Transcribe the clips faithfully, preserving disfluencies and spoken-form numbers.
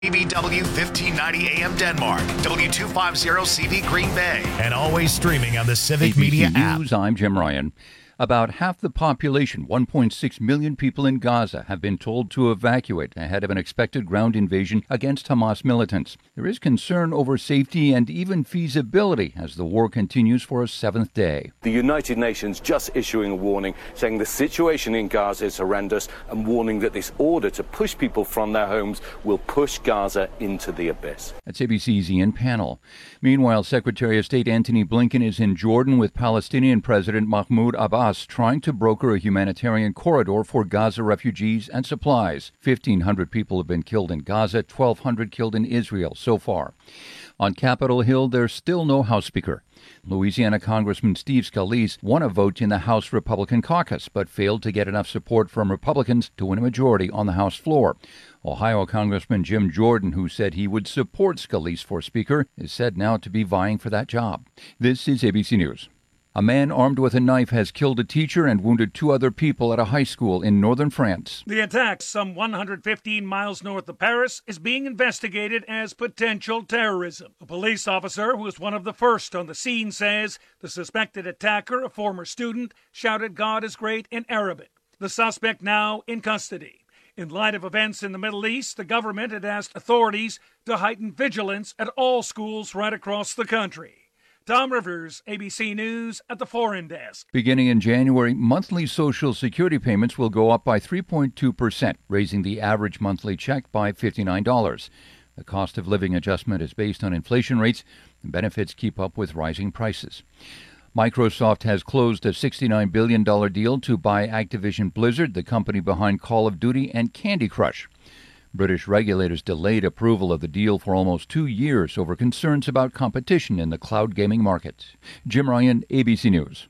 B B W fifteen ninety A M Denmark, W two fifty C V Green Bay, and always streaming on the Civic A B C Media app. News, I'm Jim Ryan. About half the population, one point six million people in Gaza, have been told to evacuate ahead of an expected ground invasion against Hamas militants. There is concern over safety and even feasibility as the war continues for a seventh day. The United Nations just issuing a warning saying the situation in Gaza is horrendous and warning that this order to push people from their homes will push Gaza into the abyss. That's A B C's Ian Pannell. Meanwhile, Secretary of State Antony Blinken is in Jordan with Palestinian President Mahmoud Abbas trying to broker a humanitarian corridor for Gaza refugees and supplies. fifteen hundred people have been killed in Gaza, twelve hundred killed in Israel so far. On Capitol Hill, there's still no House Speaker. Louisiana Congressman Steve Scalise won a vote in the House Republican caucus, but failed to get enough support from Republicans to win a majority on the House floor. Ohio Congressman Jim Jordan, who said he would support Scalise for Speaker, is said now to be vying for that job. This is A B C News. A man armed with a knife has killed a teacher and wounded two other people at a high school in northern France. The attack, some one hundred fifteen miles north of Paris, is being investigated as potential terrorism. A police officer who was one of the first on the scene says the suspected attacker, a former student, shouted "God is great" in Arabic. The suspect now in custody. In light of events in the Middle East, the government had asked authorities to heighten vigilance at all schools right across the country. Tom Rivers, A B C News at the Foreign Desk. Beginning in January, monthly Social Security payments will go up by three point two percent, raising the average monthly check by fifty-nine dollars. The cost of living adjustment is based on inflation rates, and benefits keep up with rising prices. Microsoft has closed a sixty-nine billion dollars deal to buy Activision Blizzard, the company behind Call of Duty and Candy Crush. British regulators delayed approval of the deal for almost two years over concerns about competition in the cloud gaming market. Jim Ryan, A B C News.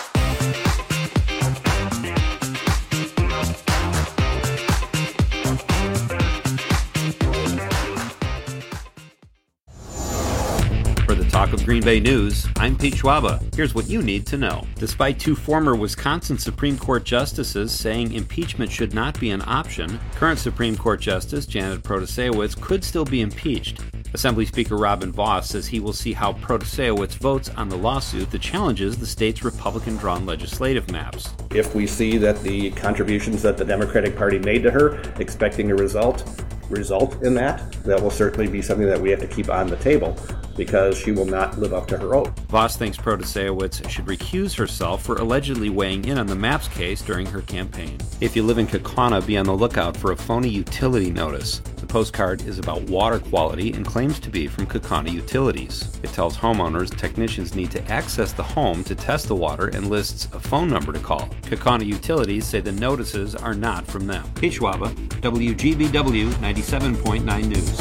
For the Talk of Green Bay News, I'm Pete Schwaba. Here's what you need to know. Despite two former Wisconsin Supreme Court justices saying impeachment should not be an option, current Supreme Court Justice Janet Protasiewicz could still be impeached. Assembly Speaker Robin Vos says he will see how Protasiewicz votes on the lawsuit that challenges the state's Republican-drawn legislative maps. If we see that the contributions that the Democratic Party made to her, expecting a result, result in that, that will certainly be something that we have to keep on the table, because she will not live up to her oath. Vos thinks Protasiewicz should recuse herself for allegedly weighing in on the maps case during her campaign. If you live in Kaukauna, be on the lookout for a phony utility notice. The postcard is about water quality and claims to be from Kaukauna Utilities. It tells homeowners technicians need to access the home to test the water and lists a phone number to call. Kaukauna Utilities say the notices are not from them. Pete Schwaba, W G B W ninety-seven point nine News.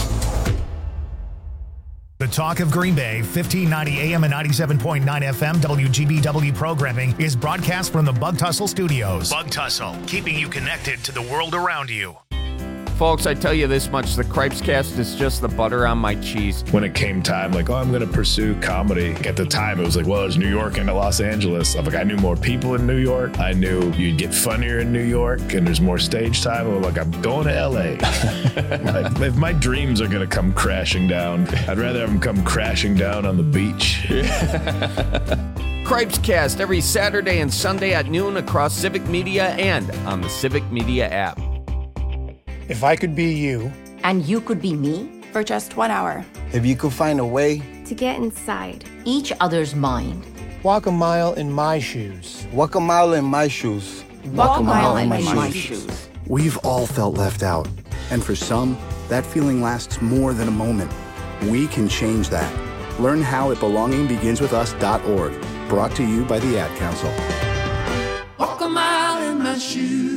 The Talk of Green Bay, fifteen ninety A M and ninety-seven point nine F M W G B W programming is broadcast from the Bug Tussle Studios. Bug Tussle, keeping you connected to the world around you. Folks, I tell you this much, the Cripes Cast is just the butter on my cheese. When it came time, like, oh, I'm going to pursue comedy. At the time, it was like, well, there's New York and Los Angeles. I'm like, I knew more people in New York. I knew you'd get funnier in New York, and there's more stage time. I'm like, I'm going to L A. Like, if my dreams are going to come crashing down, I'd rather have them come crashing down on the beach. Cripes Cast every Saturday and Sunday at noon across Civic Media and on the Civic Media app. If I could be you. And you could be me. For just one hour. If you could find a way. To get inside. Each other's mind. Walk a mile in my shoes. Walk a mile in my shoes. Walk, Walk a mile, mile in my, my, my shoes. shoes. We've all felt left out. And for some, that feeling lasts more than a moment. We can change that. Learn how at belonging begins with us dot org. Brought to you by the Ad Council. Walk a mile in my shoes.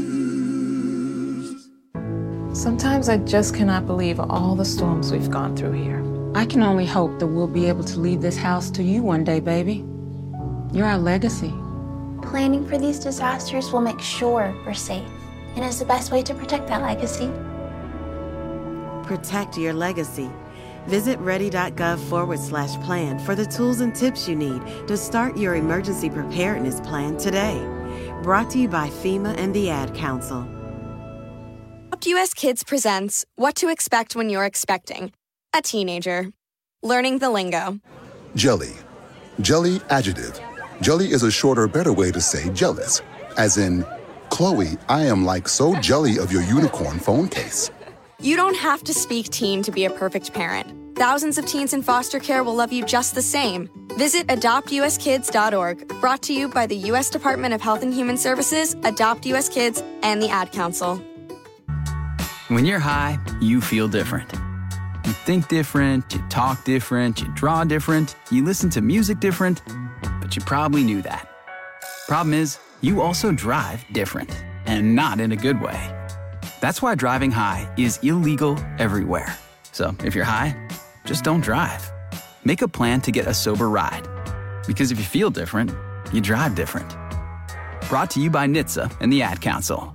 Sometimes I just cannot believe all the storms we've gone through here. I can only hope that we'll be able to leave this house to you one day, baby. You're our legacy. Planning for these disasters will make sure we're safe, and is the best way to protect that legacy. Protect your legacy. Visit ready.gov forward slash plan for the tools and tips you need to start your emergency preparedness plan today. Brought to you by FEMA and the Ad Council. U S Kids presents What to Expect When You're Expecting a Teenager. Learning the lingo. Jelly. Jelly adjective. Jelly is a shorter, better way to say jealous. As in, Chloe, I am like so jelly of your unicorn phone case. You don't have to speak teen to be a perfect parent. Thousands of teens in foster care will love you just the same. Visit adopt u s kids dot org, brought to you by the U S Department of Health and Human Services, Adopt U S Kids, and the Ad Council. When you're high, you feel different. You think different, you talk different, you draw different, you listen to music different, but you probably knew that. Problem is, you also drive different, and not in a good way. That's why driving high is illegal everywhere. So if you're high, just don't drive. Make a plan to get a sober ride. Because if you feel different, you drive different. Brought to you by N H T S A and the Ad Council.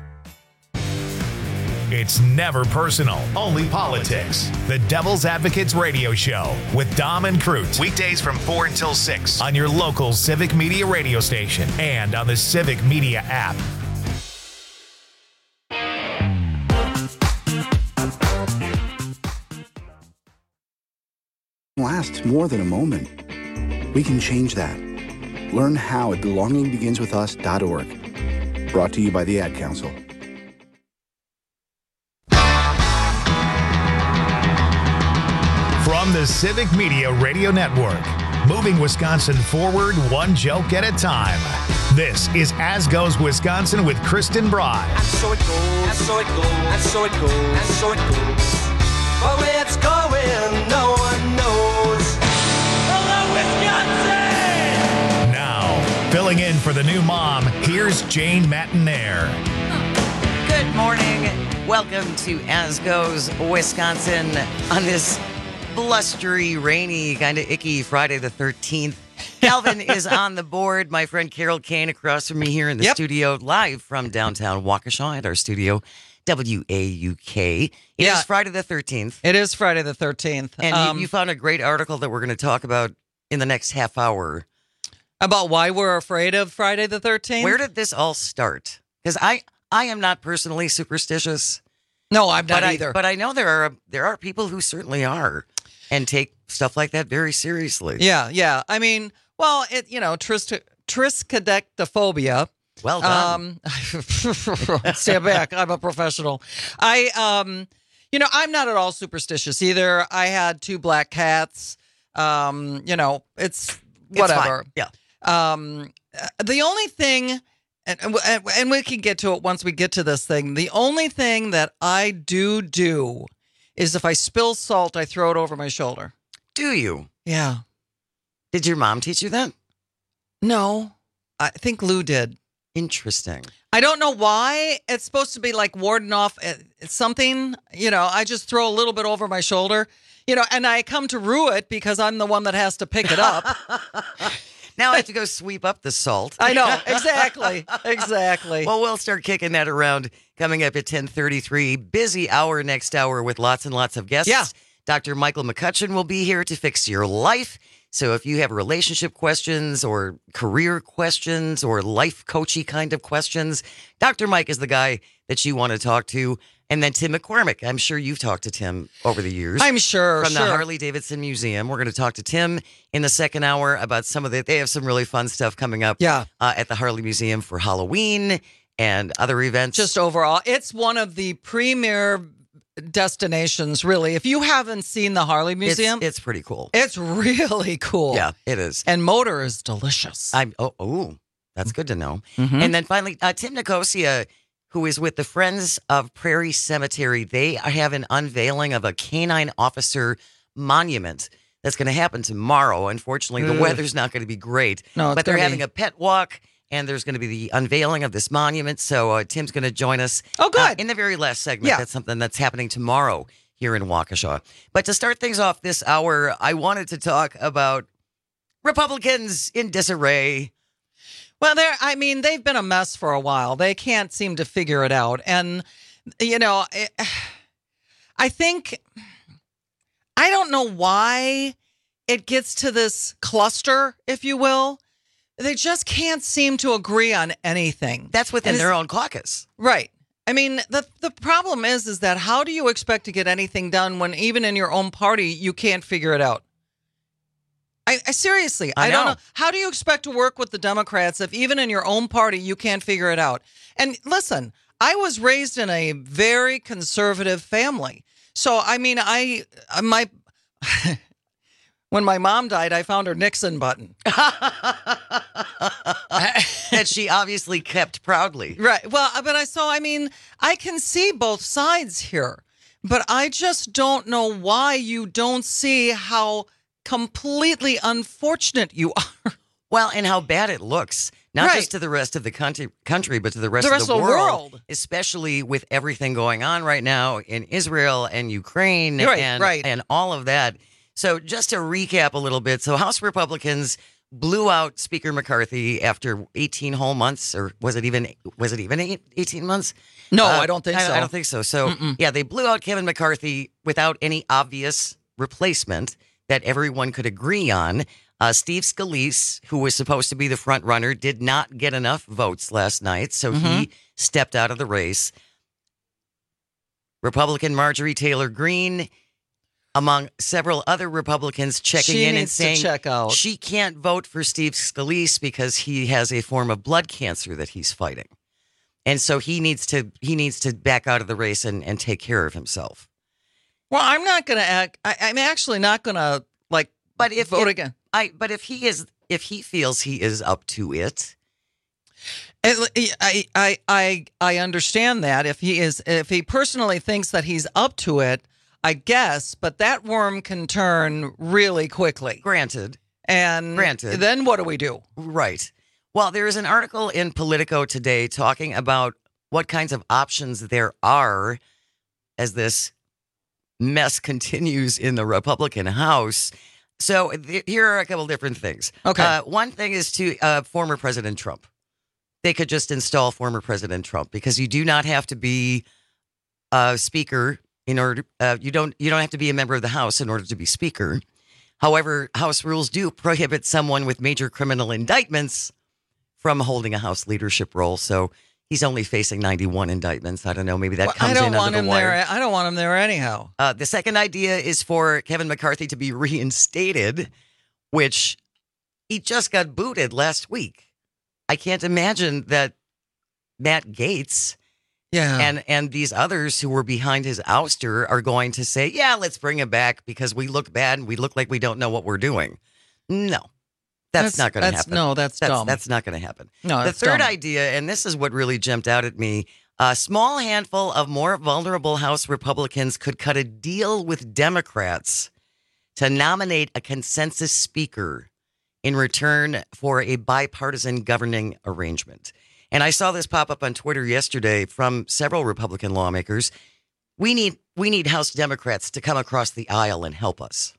It's never personal, only politics. The Devil's Advocates Radio Show with Dom and Crute. Weekdays from four until six on your local Civic Media radio station and on the Civic Media app. Lasts more than a moment. We can change that. Learn how at belonging begins with us dot org. Brought to you by the Ad Council. From the Civic Media Radio Network, moving Wisconsin forward one joke at a time. This is As Goes Wisconsin with Kristen Broad. And so it goes, and so it goes, and so it goes, and so it goes. But where it's going, no one knows. Hello, Wisconsin! Now, filling in for the new mom, here's Jane Matinaire. Good morning. Welcome to As Goes Wisconsin on this blustery, rainy, kind of icky Friday the thirteenth. Calvin is on the board. My friend Carol Kane across from me here in the yep. studio, live from downtown Waukesha at our studio, W A U K. It yeah. is Friday the thirteenth. It is Friday the thirteenth. And um, you, you found a great article that we're going to talk about in the next half hour. About why we're afraid of Friday the thirteenth? Where did this all start? Because I, I am not personally superstitious. No, I'm not but either. I, but I know there are there are people who certainly are and take stuff like that very seriously. Yeah, yeah. I mean, well, it you know, tris- triskaidekaphobia. Well done. Um, stand back. I'm a professional. I, um, you know, I'm not at all superstitious either. I had two black cats. Um, you know, it's whatever. It's yeah. Um, the only thing. And, and and we can get to it once we get to this thing. The only thing that I do do is if I spill salt, I throw it over my shoulder. Do you? Yeah. Did your mom teach you that? No. I think Lou did. Interesting. I don't know why. It's supposed to be like warding off something. You know, I just throw a little bit over my shoulder. You know, and I come to rue it because I'm the one that has to pick it up. Now I have to go sweep up the salt. I know. Exactly. Exactly. Well, we'll start kicking that around coming up at ten thirty-three. Busy hour next hour with lots and lots of guests. Yeah. Doctor Michael McCutcheon will be here to fix your life. So if you have relationship questions or career questions or life coachy kind of questions, Doctor Mike is the guy that you want to talk to. And then Tim McCormick. I'm sure you've talked to Tim over the years. I'm sure. From sure. the Harley-Davidson Museum. We're going to talk to Tim in the second hour about some of the, they have some really fun stuff coming up yeah. uh, at the Harley Museum for Halloween and other events. Just overall, it's one of the premier destinations, really. If you haven't seen the Harley Museum, it's, it's pretty cool. It's really cool. Yeah, it is. And motor is delicious. I'm oh, oh that's good to know. Mm-hmm. And then finally, uh, Tim Nicosia, who is with the Friends of Prairie Cemetery, they have an unveiling of a canine officer monument that's going to happen tomorrow. Unfortunately, the Ugh. weather's not going to be great. No, it's but they're gonna having be... a pet walk, and there's going to be the unveiling of this monument. So uh, Tim's going to join us. Oh, good. Uh, in the very last segment. Yeah. That's something that's happening tomorrow here in Waukesha. But to start things off this hour, I wanted to talk about Republicans in disarray. Well, they're, I mean, they've been a mess for a while. They can't seem to figure it out. And, you know, it, I think, I don't know why it gets to this cluster, if you will. They just can't seem to agree on anything. That's within and their own caucus. Right. I mean, the the problem is, is that how do you expect to get anything done when even in your own party you can't figure it out? I, I seriously, I, I don't know. know. How do you expect to work with the Democrats if even in your own party you can't figure it out? And listen, I was raised in a very conservative family, so I mean, I my when my mom died, I found her Nixon button. That she obviously kept proudly. Right. Well, but I so I mean, I can see both sides here, but I just don't know why you don't see how completely unfortunate you are. Well, and how bad it looks. Not Right. just to the rest of the country, country, but to the rest, The rest of the of the world, world. especially with everything going on right now in Israel and Ukraine Right, and, right. and all of that. So just to recap a little bit. So House Republicans blew out Speaker McCarthy after eighteen whole months, or was it even was it even eighteen months? No, Uh, I don't think so. I don't think so. So Mm-mm. yeah, they blew out Kevin McCarthy without any obvious replacement that everyone could agree on. Uh, Steve Scalise, who was supposed to be the front runner, did not get enough votes last night, so he Mhm. stepped out of the race. Republican Marjorie Taylor Greene, among several other Republicans, checking She in and needs to saying check out. she can't vote for Steve Scalise because he has a form of blood cancer that he's fighting, and so he needs to he needs to back out of the race and, and take care of himself. Well, I'm not going to act. I, I'm actually not going to like. But if vote if- again, I but if he is if he feels he is up to it, It- I, I, I, I understand that if he is, if he personally thinks that he's up to it, I guess. But that worm can turn really quickly. granted, And Granted. then what do we do? right. Well, there is an article in Politico today talking about what kinds of options there are as this mess continues in the Republican House. So th- here are a couple different things. Okay. Uh, one thing is to uh, former President Trump. They could just install former President Trump because you do not have to be a speaker in order. Uh, you don't. You don't have to be a member of the House in order to be speaker. However, House rules do prohibit someone with major criminal indictments from holding a House leadership role. So he's only facing ninety-one indictments. I don't know. Maybe that Well, comes I don't in want under him the wire. there. I don't want him there anyhow. Uh, the second idea is for Kevin McCarthy to be reinstated, which he just got booted last week. I can't imagine that Matt Gaetz Yeah. and and these others who were behind his ouster are going to say, yeah, let's bring him back because we look bad and we look like we don't know what we're doing. No, that's, That's- not going to that's- happen. no, that's dumb. That's not going to happen. No, the that's third dumb. idea, and this is what really jumped out at me, a small handful of more vulnerable House Republicans could cut a deal with Democrats to nominate a consensus speaker in return for a bipartisan governing arrangement. And I saw this pop up on Twitter yesterday from several Republican lawmakers. We need we need House Democrats to come across the aisle and help us.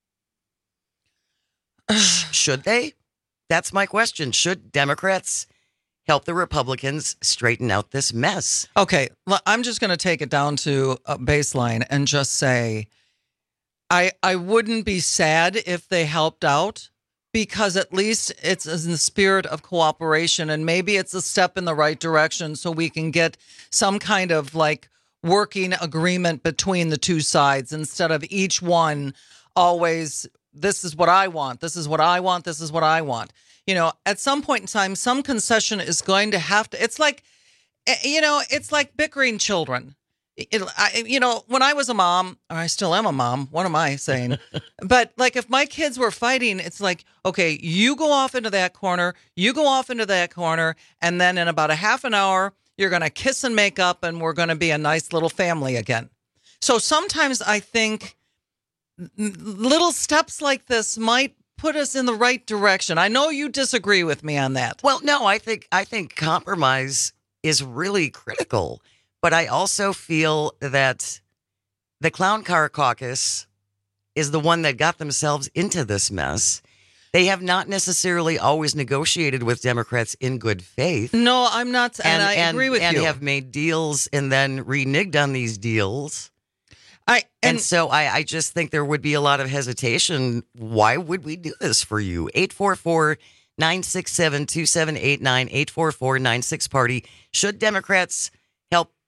Should they? That's my question. Should Democrats help the Republicans straighten out this mess? Okay, l- I'm just going to take it down to a baseline and just say, I I wouldn't be sad if they helped out because at least it's in the spirit of cooperation and maybe it's a step in the right direction so we can get some kind of like working agreement between the two sides instead of each one always, this is what I want, this is what I want, this is what I want. You know, at some point in time, some concession is going to have to, it's like, eh, you know, it's like bickering children. It, I, you know, when I was a mom, or I still am a mom, what am I saying? But like if my kids were fighting, it's like, okay, you go off into that corner, you go off into that corner, and then in about a half an hour, you're going to kiss and make up and we're going to be a nice little family again. So sometimes I think n- little steps like this might put us in the right direction. I know you disagree with me on that. Well, no, I think I think compromise is really critical. But I also feel that the Clown Car Caucus is the one that got themselves into this mess. They have not necessarily always negotiated with Democrats in good faith. No, I'm not. And, I agree with and you. And have made deals and then reneged on these deals. I and, and, so I, I just think there would be a lot of hesitation. Why would we do this for you? eight four four, nine six seven, two seven eight nine, eight four four, nine six party. Should Democrats help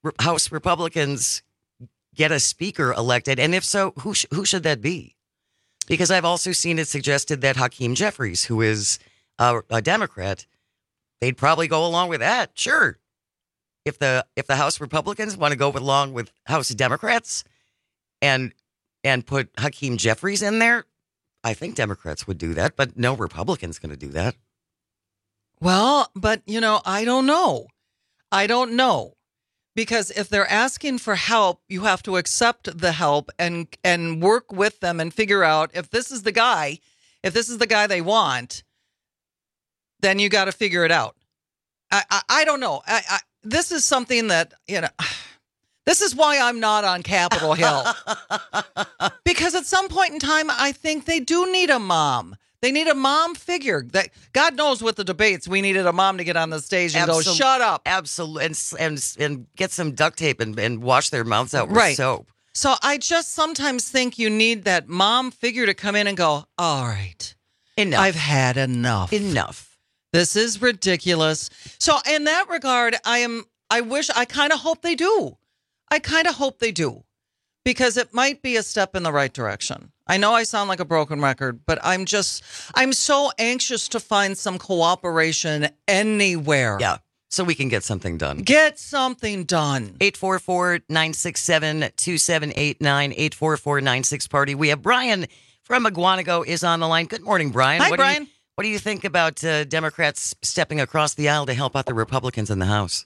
Re- House Republicans get a speaker elected? And if so, who sh- who should that be? Because I've also seen it suggested that Hakeem Jeffries, who is a, a Democrat, they'd probably go along with that. Sure. If the if the House Republicans want to go along with House Democrats and and put Hakeem Jeffries in there, I think Democrats would do that, but no Republican's going to do that. Well, but, you know, I don't know. I don't know. Because if they're asking for help, you have to accept the help and and work with them and figure out if this is the guy, if this is the guy they want, then you got to figure it out. I, I, I don't know. I, I, this is something that, you know, this is why I'm not on Capitol Hill. Because at some point in time, I think they do need a mom. They need a mom figure. That God knows with the debates, we needed a mom to get on the stage and Absol- go, shut up. Absolutely. And, and, and get some duct tape and, and wash their mouths out with Right. soap. So I just sometimes think you need that mom figure to come in and go, all right, enough. I've had enough. Enough. This is ridiculous. So in that regard, I am, I wish, I kind of hope they do. I kind of hope they do. Because it might be a step in the right direction. I know I sound like a broken record, but I'm just, I'm so anxious to find some cooperation anywhere. Yeah, so we can get something done. Get something done. eight four four, nine six seven, two seven eight nine, eight four four nine six party. We have Brian from Aguanago is on the line. Good morning, Brian. Hi, what Brian. Do you, what do you think about uh, Democrats stepping across the aisle to help out the Republicans in the House?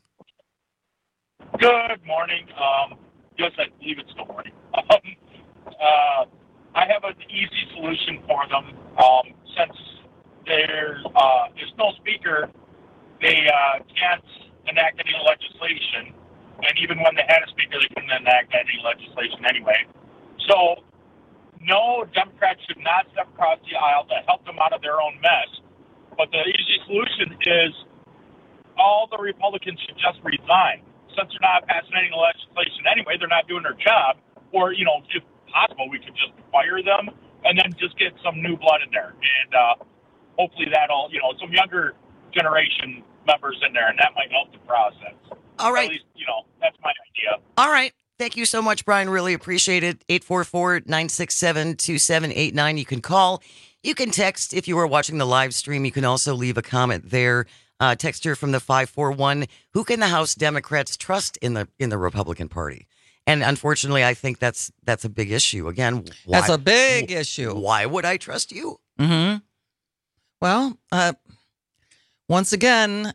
Good morning. Um, yes, I believe it's still morning. Um, uh, I have an easy solution for them. Um, since there uh, is no speaker, they uh, can't enact any legislation. And even when they had a speaker, they couldn't enact any legislation anyway. So, no, Democrats should not step across the aisle to help them out of their own mess. But the easy solution is all the Republicans should just resign. Since they're not passing any legislation anyway, they're not doing their job. Or, you know, if possible, we could just fire them and then just get some new blood in there. And uh, hopefully that'll, you know, some younger generation members in there, and that might help the process. All right. At least, you know, that's my idea. All right. Thank you so much, Brian. Really appreciate it. eight four four, nine six seven, two seven eight nine. You can call. You can text if you are watching the live stream. You can also leave a comment there. Uh, texter from the five four one. Who can the House Democrats trust in the in the Republican Party? And unfortunately, I think that's that's a big issue. Again, why, that's a big issue. Why would I trust you? Mm-hmm. Well, uh, once again,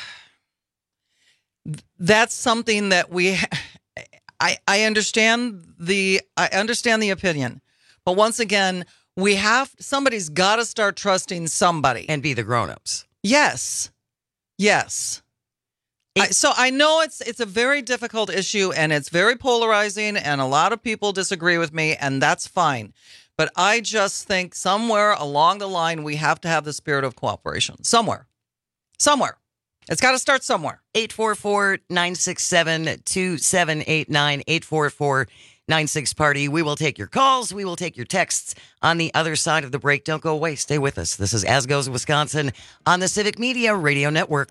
that's something that we. I I understand the I understand the opinion, but once again, we have somebody's got to start trusting somebody and be the grown-ups. Yes. Yes. I, so I know it's it's a very difficult issue and it's very polarizing and a lot of people disagree with me and that's fine. But I just think somewhere along the line we have to have the spirit of cooperation. Somewhere. Somewhere. It's got to start somewhere. eight four four, nine six seven, two seven eight nine, eight four four nine six party. We will take your calls. We will take your texts on the other side of the break. Don't go away. Stay with us. This is As Goes Wisconsin on the Civic Media Radio Network.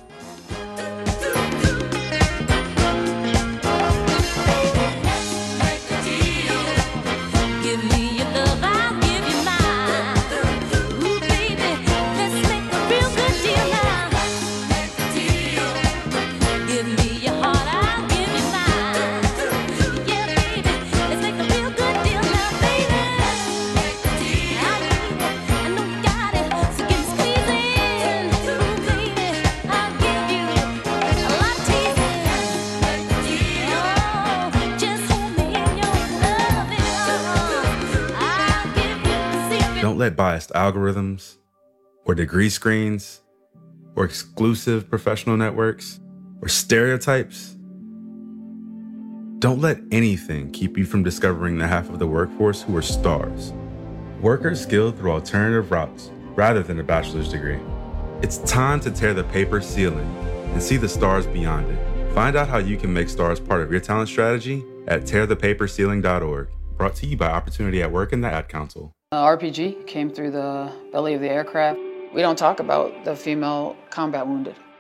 Don't let biased algorithms or degree screens or exclusive professional networks or stereotypes. Don't let anything keep you from discovering the half of the workforce who are stars. Workers skilled through alternative routes rather than a bachelor's degree. It's time to tear the paper ceiling and see the stars beyond it. Find out how you can make stars part of your talent strategy at tear the paper ceiling dot org. Brought to you by Opportunity at Work and the Ad Council. Uh, R P G came through the belly of the aircraft. We don't talk about the female combat wounded.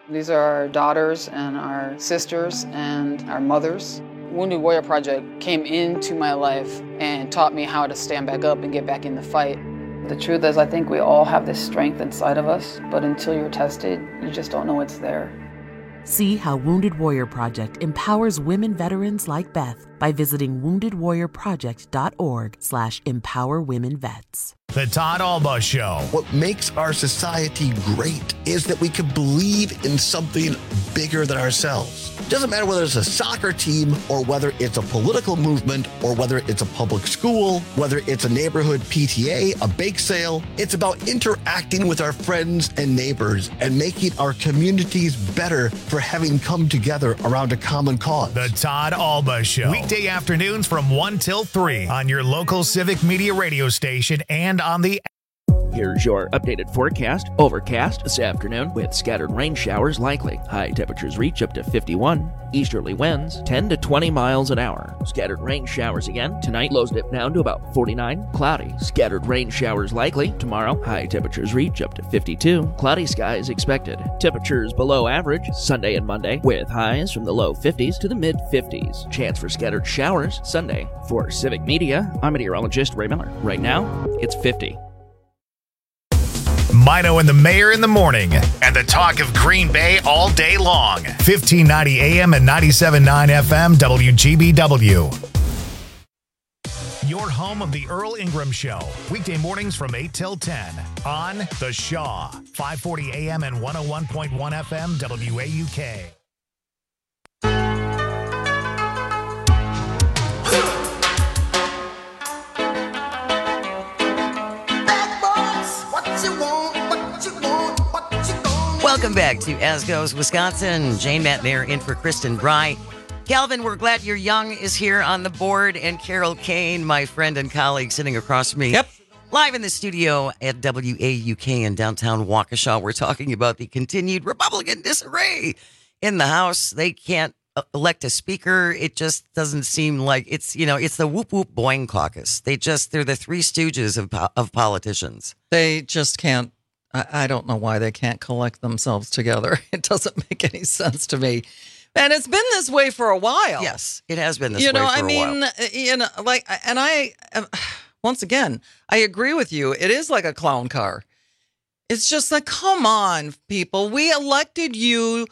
These are our daughters and our sisters and our mothers. Wounded Warrior Project came into my life and taught me how to stand back up and get back in the fight. The truth is, I think we all have this strength inside of us, but until you're tested, you just don't know it's there. See how Wounded Warrior Project empowers women veterans like Beth by visiting wounded warrior project dot org slash empower women vets. The Todd Alba Show. What makes our society great is that we can believe in something bigger than ourselves. Doesn't matter whether it's a soccer team or whether it's a political movement or whether it's a public school, whether it's a neighborhood P T A, a bake sale. It's about interacting with our friends and neighbors and making our communities better for having come together around a common cause. The Todd Alba Show. Weekday afternoons from one till three on your local Civic Media radio station and on the Here's your updated forecast. Overcast this afternoon with scattered rain showers likely. High temperatures reach up to fifty-one. Easterly winds ten to twenty miles an hour. Scattered rain showers again. Tonight, lows dip down to about forty-nine. Cloudy. Scattered rain showers likely. Tomorrow, high temperatures reach up to fifty-two. Cloudy skies expected. Temperatures below average Sunday and Monday with highs from the low fifties to the mid fifties. Chance for scattered showers Sunday. For Civic Media, I'm meteorologist Ray Miller. Right now, it's fifty. Mino and the Mayor in the morning, and the talk of Green Bay all day long. fifteen ninety A M and ninety-seven point nine F M W G B W. Your home of the Earl Ingram Show. Weekday mornings from eight till ten on The Shaw. five forty A M and one oh one point one F M W A U K. Welcome back to As Goes Wisconsin. Jane Matnair in for Kristen Bry. Calvin, we're glad you're young is here on the board, and Carol Kane, my friend and colleague, sitting across from me. Yep. Live in the studio at W A U K in downtown Waukesha. We're talking about the continued Republican disarray in the House. They can't elect a speaker. It just doesn't seem like it's, you know, it's the whoop whoop boing caucus. They just, they're the three stooges of, of politicians. They just can't. I don't know why they can't collect themselves together. It doesn't make any sense to me. And it's been this way for a while. Yes, it has been this you way know, for I a mean, while. You know, like, and I, once again, I agree with you. It is like a clown car. It's just like, come on, people. We elected you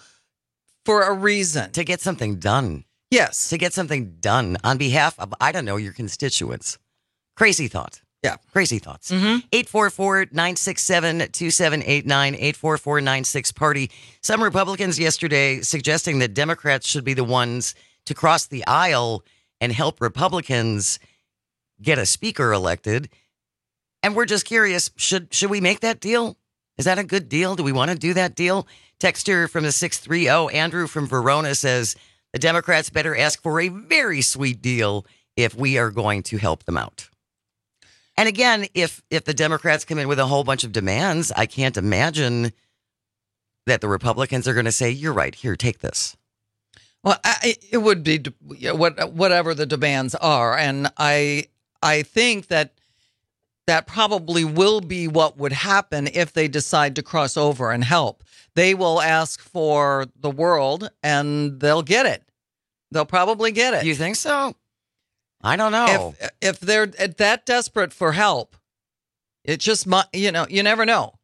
for a reason. To get something done. Yes. To get something done on behalf of, I don't know, your constituents. Crazy thought. Yeah. Crazy thoughts. Mm-hmm. eight four four, nine six seven, two seven eight nine, eight four four, nine six party. Some Republicans yesterday suggesting that Democrats should be the ones to cross the aisle and help Republicans get a speaker elected. And we're just curious, should should we make that deal? Is that a good deal? Do we want to do that deal? Texter from the six three zero, Andrew from Verona, says the Democrats better ask for a very sweet deal if we are going to help them out. And again, if if the Democrats come in with a whole bunch of demands, I can't imagine that the Republicans are going to say, you're right, here, take this. Well, I, it would be what whatever the demands are. And I I think that that probably will be what would happen if they decide to cross over and help. They will ask for the world and they'll get it. They'll probably get it. You think so? I don't know. If, if they're that desperate for help, it just might, you know, you never know.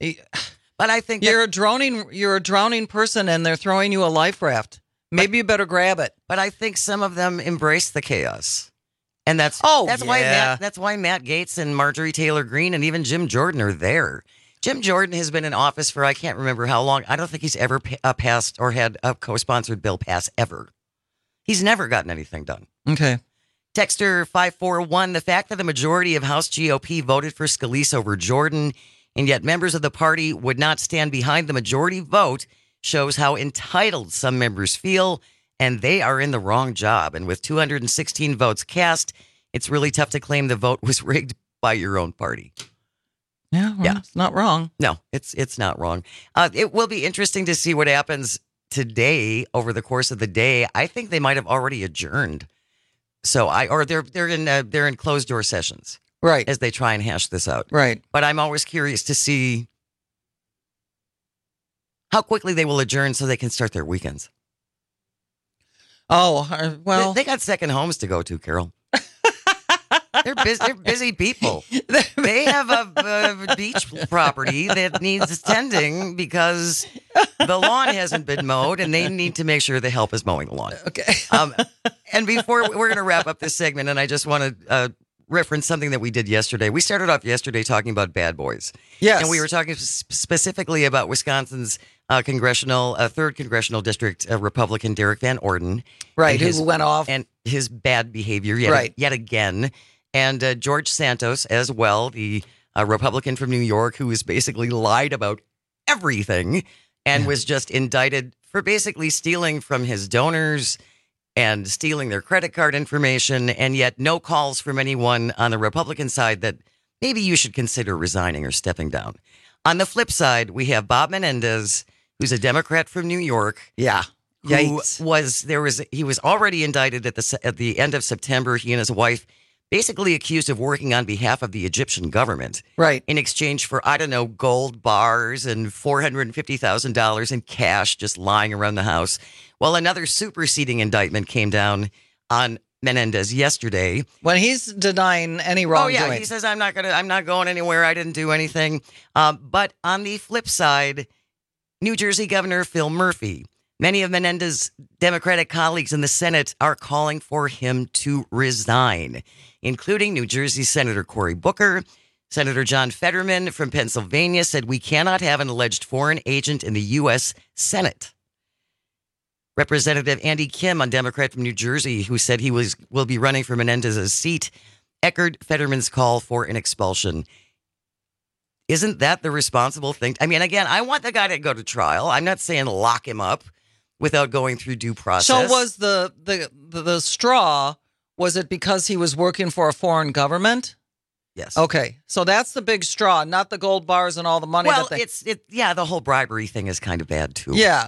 But I think you're that, a drowning, you're a drowning person and they're throwing you a life raft. Maybe but, you better grab it. But I think some of them embrace the chaos. And that's, oh, that's yeah. why Matt, that's why Matt Gaetz and Marjorie Taylor Greene and even Jim Jordan are there. Jim Jordan has been in office for, I can't remember how long. I don't think he's ever pa- passed or had a co-sponsored bill pass ever. He's never gotten anything done. Okay. Texter five four one, the fact that the majority of House G O P voted for Scalise over Jordan, and yet members of the party would not stand behind the majority vote, shows how entitled some members feel, and they are in the wrong job. And with two hundred sixteen votes cast, it's really tough to claim the vote was rigged by your own party. Yeah, well, yeah. It's not wrong. No, it's it's not wrong. Uh, it will be interesting to see what happens today over the course of the day. I think they might have already adjourned. So I, or they're they're in uh, they're in closed door sessions, right? As they try and hash this out, right? But I'm always curious to see how quickly they will adjourn so they can start their weekends. Oh, uh, well. They, they got second homes to go to, Carol. They're busy, they're busy people. They have a, a beach property that needs tending because the lawn hasn't been mowed, and they need to make sure the help is mowing the lawn. Okay. Um, and before we're going to wrap up this segment, and I just want to uh, reference something that we did yesterday. We started off yesterday talking about bad boys. Yes. And we were talking specifically about Wisconsin's uh, congressional, uh, third congressional district uh, Republican Derek Van Orden. Right, his, who went off. And his bad behavior yet, right. yet again. And uh, George Santos as well, the uh, Republican from New York, who has basically lied about everything and yeah. was just indicted for basically stealing from his donors and stealing their credit card information, and yet no calls from anyone on the Republican side that maybe you should consider resigning or stepping down. On the flip side, we have Bob Menendez, who's a Democrat from New York. Yeah. Who Yikes. was there was he was already indicted at the at the end of September. He and his wife basically accused of working on behalf of the Egyptian government. Right. In exchange for, I don't know, gold bars and four hundred fifty thousand dollars in cash just lying around the house. Well, another superseding indictment came down on Menendez yesterday. When he's denying any wrongdoing. Oh, yeah. He says, I'm not going to, I'm not going anywhere. I didn't do anything. Um, but on the flip side, New Jersey Governor Phil Murphy, many of Menendez's Democratic colleagues in the Senate are calling for him to resign, including New Jersey Senator Cory Booker. Senator John Fetterman from Pennsylvania said we cannot have an alleged foreign agent in the U S Senate. Representative Andy Kim, a Democrat from New Jersey, who said he was will be running for Menendez's seat, echoed Fetterman's call for an expulsion. Isn't that the responsible thing? I mean, again, I want the guy to go to trial. I'm not saying lock him up without going through due process. So was the the the, the straw, was it because he was working for a foreign government? Yes. Okay. So that's the big straw, not the gold bars and all the money. Well, that they... it's it. Yeah, the whole bribery thing is kind of bad too. Yeah.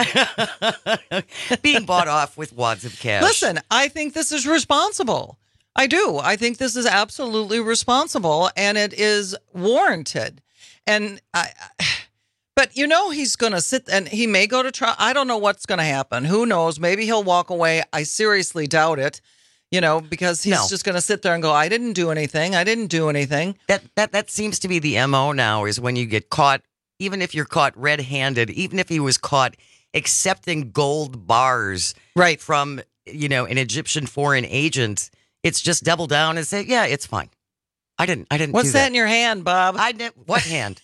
Being bought off with wads of cash. Listen, I think this is responsible. I do. I think this is absolutely responsible, and it is warranted. And I, but you know, he's going to sit and he may go to trial. I don't know what's going to happen. Who knows? Maybe he'll walk away. I seriously doubt it. You know, because he's No. just going to sit there and go, I didn't do anything. I didn't do anything. That that that seems to be the M O now, is when you get caught, even if you're caught red-handed, even if he was caught accepting gold bars right. from, you know, an Egyptian foreign agent, it's just double down and say, yeah, it's fine. I didn't I didn't What's do that that in your hand, Bob? I didn't, what hand?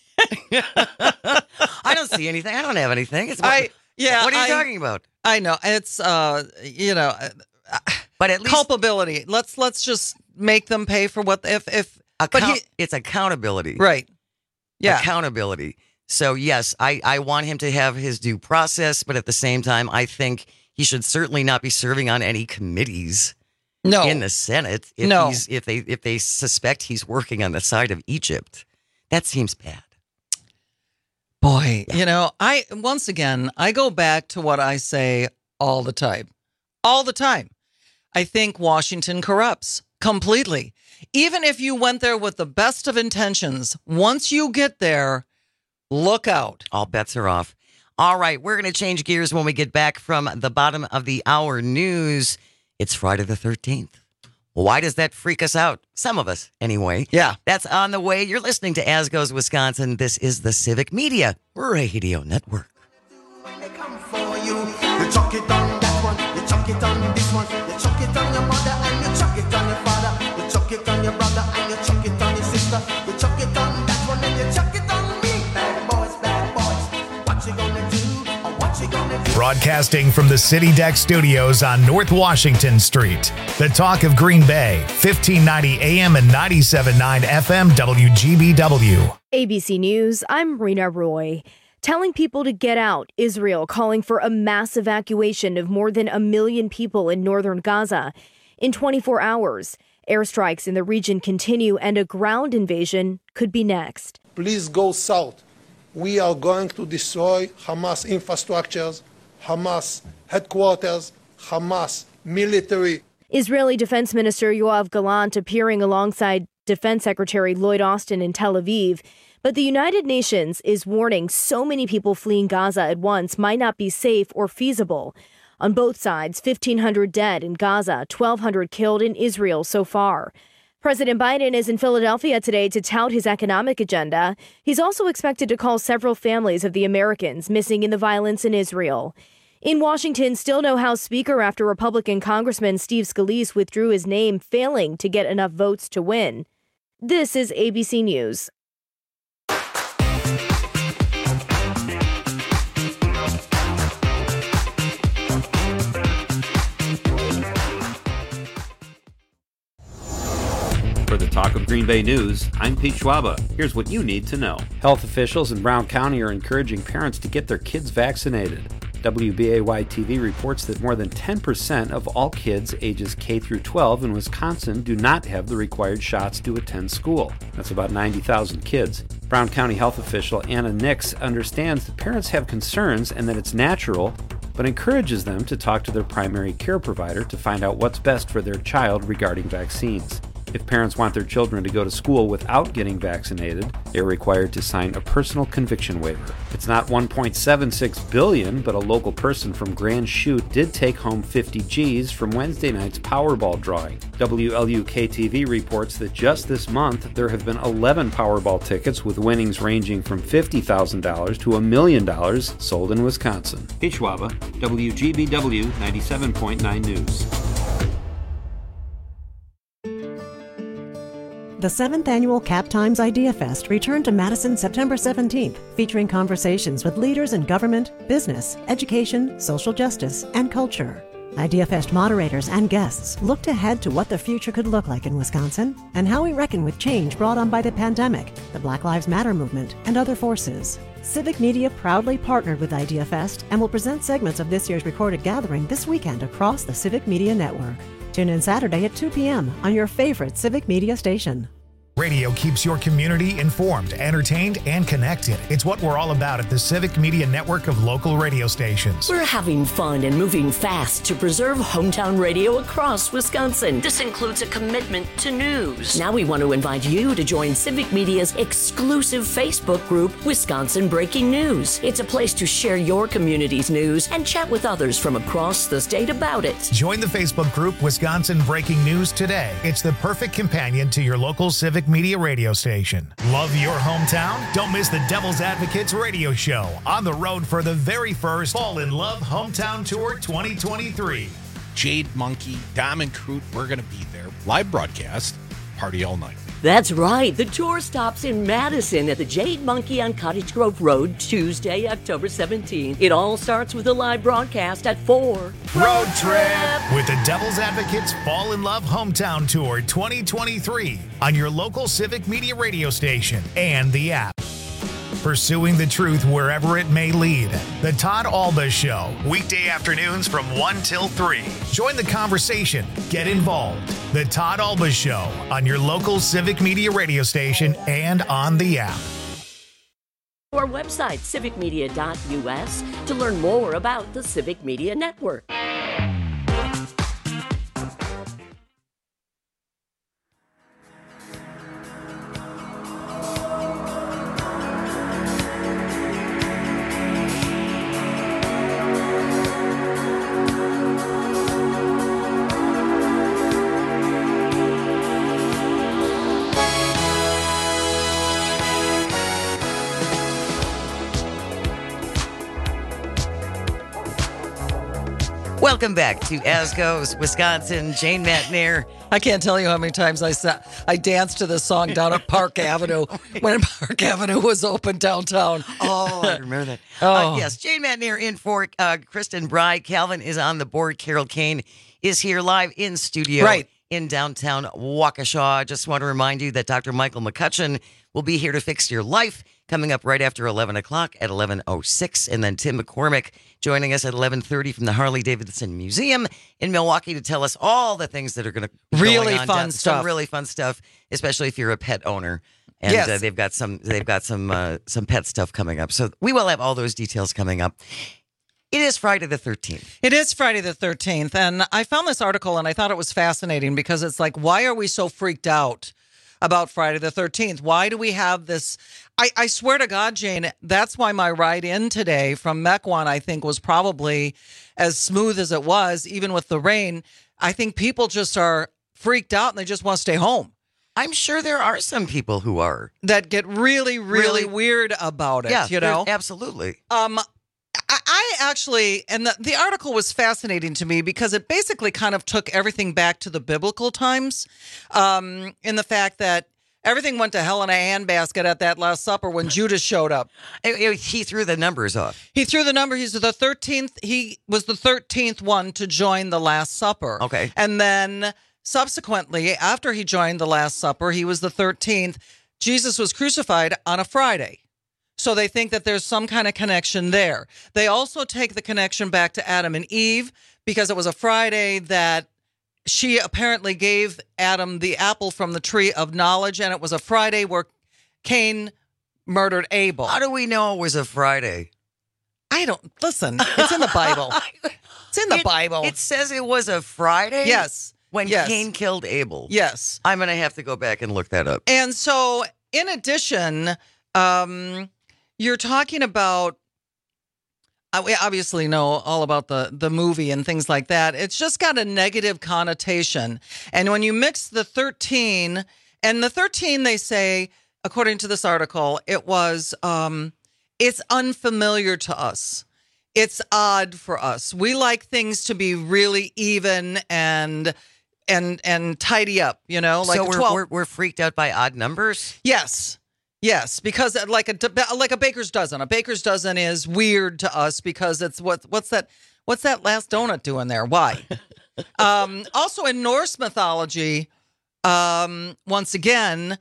I don't see anything. I don't have anything. It's what, I yeah. What are you I, talking about? I know. It's uh you know, but at least culpability. Let's let's just make them pay for what if if account, but he, it's accountability. Right. Yeah. Accountability. So yes, I, I want him to have his due process, but at the same time, I think he should certainly not be serving on any committees. No. In the Senate, if No. he's if they if they suspect he's working on the side of Egypt, that seems bad. Boy, you know, I once again I go back to what I say all the time. All the time. I think Washington corrupts completely. Even if you went there with the best of intentions, once you get there, look out. All bets are off. All right, we're going to change gears when we get back from the bottom of the hour news. It's Friday the thirteenth. Why does that freak us out? Some of us, anyway. Yeah. That's on the way. You're listening to As Goes Wisconsin. This is the Civic Media Radio Network. You chuck it on that one, you chuck it on this one, you chuck it on your mother and you chuck it on your father, you chuck it on your brother and you chuck it on your sister, you chuck it on that one and you chuck it on me. Bad boys, bad boys, what you gonna do or what you gonna do? Broadcasting from the City Deck Studios on North Washington Street. The talk of Green Bay, fifteen ninety A M and ninety-seven point nine F M W G B W. A B C News, I'm Rena Roy. Telling people to get out, Israel calling for a mass evacuation of more than a million people in northern Gaza. In twenty-four hours, airstrikes in the region continue and a ground invasion could be next. Please go south. We are going to destroy Hamas infrastructures, Hamas headquarters, Hamas military. Israeli Defense Minister Yoav Gallant appearing alongside Defense Secretary Lloyd Austin in Tel Aviv. But the United Nations is warning so many people fleeing Gaza at once might not be safe or feasible. On both sides, fifteen hundred dead in Gaza, twelve hundred killed in Israel so far. President Biden is in Philadelphia today to tout his economic agenda. He's also expected to call several families of the Americans missing in the violence in Israel. In Washington, still no House Speaker after Republican Congressman Steve Scalise withdrew his name, failing to get enough votes to win. This is A B C News. For the Talk of Green Bay News, I'm Pete Schwaba. Here's what you need to know. Health officials in Brown County are encouraging parents to get their kids vaccinated. W B A Y T V reports that more than ten percent of all kids ages K through twelve in Wisconsin do not have the required shots to attend school. That's about ninety thousand kids. Brown County health official Anna Nix understands that parents have concerns and that it's natural, but encourages them to talk to their primary care provider to find out what's best for their child regarding vaccines. If parents want their children to go to school without getting vaccinated, they're required to sign a personal conviction waiver. It's not one point seven six billion dollars, but a local person from Grand Chute did take home fifty G's from Wednesday night's Powerball drawing. W L U K T V reports that just this month, there have been eleven Powerball tickets with winnings ranging from fifty thousand dollars to a million dollars sold in Wisconsin. Pete Schwaba, W G B W ninety-seven point nine News. The seventh Annual Cap Times Idea Fest returned to Madison September seventeenth, featuring conversations with leaders in government, business, education, social justice, and culture. Idea Fest moderators and guests looked ahead to what the future could look like in Wisconsin and how we reckon with change brought on by the pandemic, the Black Lives Matter movement, and other forces. Civic Media proudly partnered with Idea Fest and will present segments of this year's recorded gathering this weekend across the Civic Media Network. Tune in Saturday at two p.m. on your favorite Civic Media station. Radio keeps your community informed, entertained, and connected. It's what we're all about at the Civic Media Network of local radio stations. We're having fun and moving fast to preserve hometown radio across Wisconsin. This includes a commitment to news. Now we want to invite you to join Civic Media's exclusive Facebook group, Wisconsin Breaking News. It's a place to share your community's news and chat with others from across the state about it. Join the Facebook group, Wisconsin Breaking News today. It's the perfect companion to your local Civic Media radio station. Love your hometown? Don't miss the Devil's Advocates radio show on the road for the very first Fall in Love Hometown Tour twenty twenty-three. Jade Monkey, Dom and Crute, we're going to be there. Live broadcast, party all night. That's right. The tour stops in Madison at the Jade Monkey on Cottage Grove Road, Tuesday, October seventeenth. It all starts with a live broadcast at four. Road trip with the Devil's Advocates Fall in Love Hometown Tour twenty twenty-three on your local Civic Media radio station and the app. Pursuing the truth wherever it may lead. The Todd Alba Show, weekday afternoons from one till three. Join the conversation. Get involved. The Todd Alba Show on your local Civic Media radio station and on the app. Our website, civic media dot u s, to learn more about the Civic Media Network. Welcome back to As Goes Wisconsin. Jane Matnier. I can't tell you how many times I sat, I danced to this song down at Park Avenue when Park Avenue was open downtown. Oh, I remember that. Oh. Uh, yes, Jane Matnier in for uh, Kristen Bride. Calvin is on the board. Carol Kane is here live in studio right. in downtown Waukesha. Just want to remind you that Doctor Michael McCutcheon will be here to fix your life coming up right after eleven o'clock at eleven oh six. And then Tim McCormick joining us at eleven thirty from the Harley-Davidson Museum in Milwaukee to tell us all the things that are going to be really going on fun down, stuff. Some really fun stuff, especially if you're a pet owner. And yes. uh, they've got some they've got some uh, some pet stuff coming up. So we will have all those details coming up. It is Friday the thirteenth. It is Friday the thirteenth. And I found this article and I thought it was fascinating because it's like, why are we so freaked out about Friday the thirteenth. Why do we have this? I, I swear to God, Jane, that's why my ride in today from Mequon, I think, was probably as smooth as it was, even with the rain. I think people just are freaked out and they just want to stay home. I'm sure there are some people who are. That get really, really, really? weird about it, yeah, you know? Absolutely. Um, I, I actually, and the, the article was fascinating to me because it basically kind of took everything back to the biblical times, um, in the fact that everything went to hell in a handbasket at that Last Supper when Judas showed up. He threw the numbers off. He threw the number. He's the thirteenth. He was the thirteenth one to join the Last Supper. Okay. And then subsequently, after he joined the Last Supper, he was the thirteenth. Jesus was crucified on a Friday. So they think that there's some kind of connection there. They also take the connection back to Adam and Eve because it was a Friday that she apparently gave Adam the apple from the tree of knowledge, and it was a Friday where Cain murdered Abel. How do we know it was a Friday? I don't, listen, it's in the Bible. It's in the it, Bible. It says it was a Friday? Yes. When yes. Cain killed Abel? Yes. I'm going to have to go back and look that up. And so, in addition, um, you're talking about, we obviously know all about the, the movie and things like that. It's just got a negative connotation. And when you mix the thirteen, and the thirteen, they say, according to this article, it was, um, it's unfamiliar to us. It's odd for us. We like things to be really even and and and tidy up, you know? Like so we're, twelve. we're, we're freaked out by odd numbers? Yes. Yes, because like a like a baker's dozen. A baker's dozen is weird to us because it's what what's that what's that last donut doing there? Why? um, also in Norse mythology, um, once again,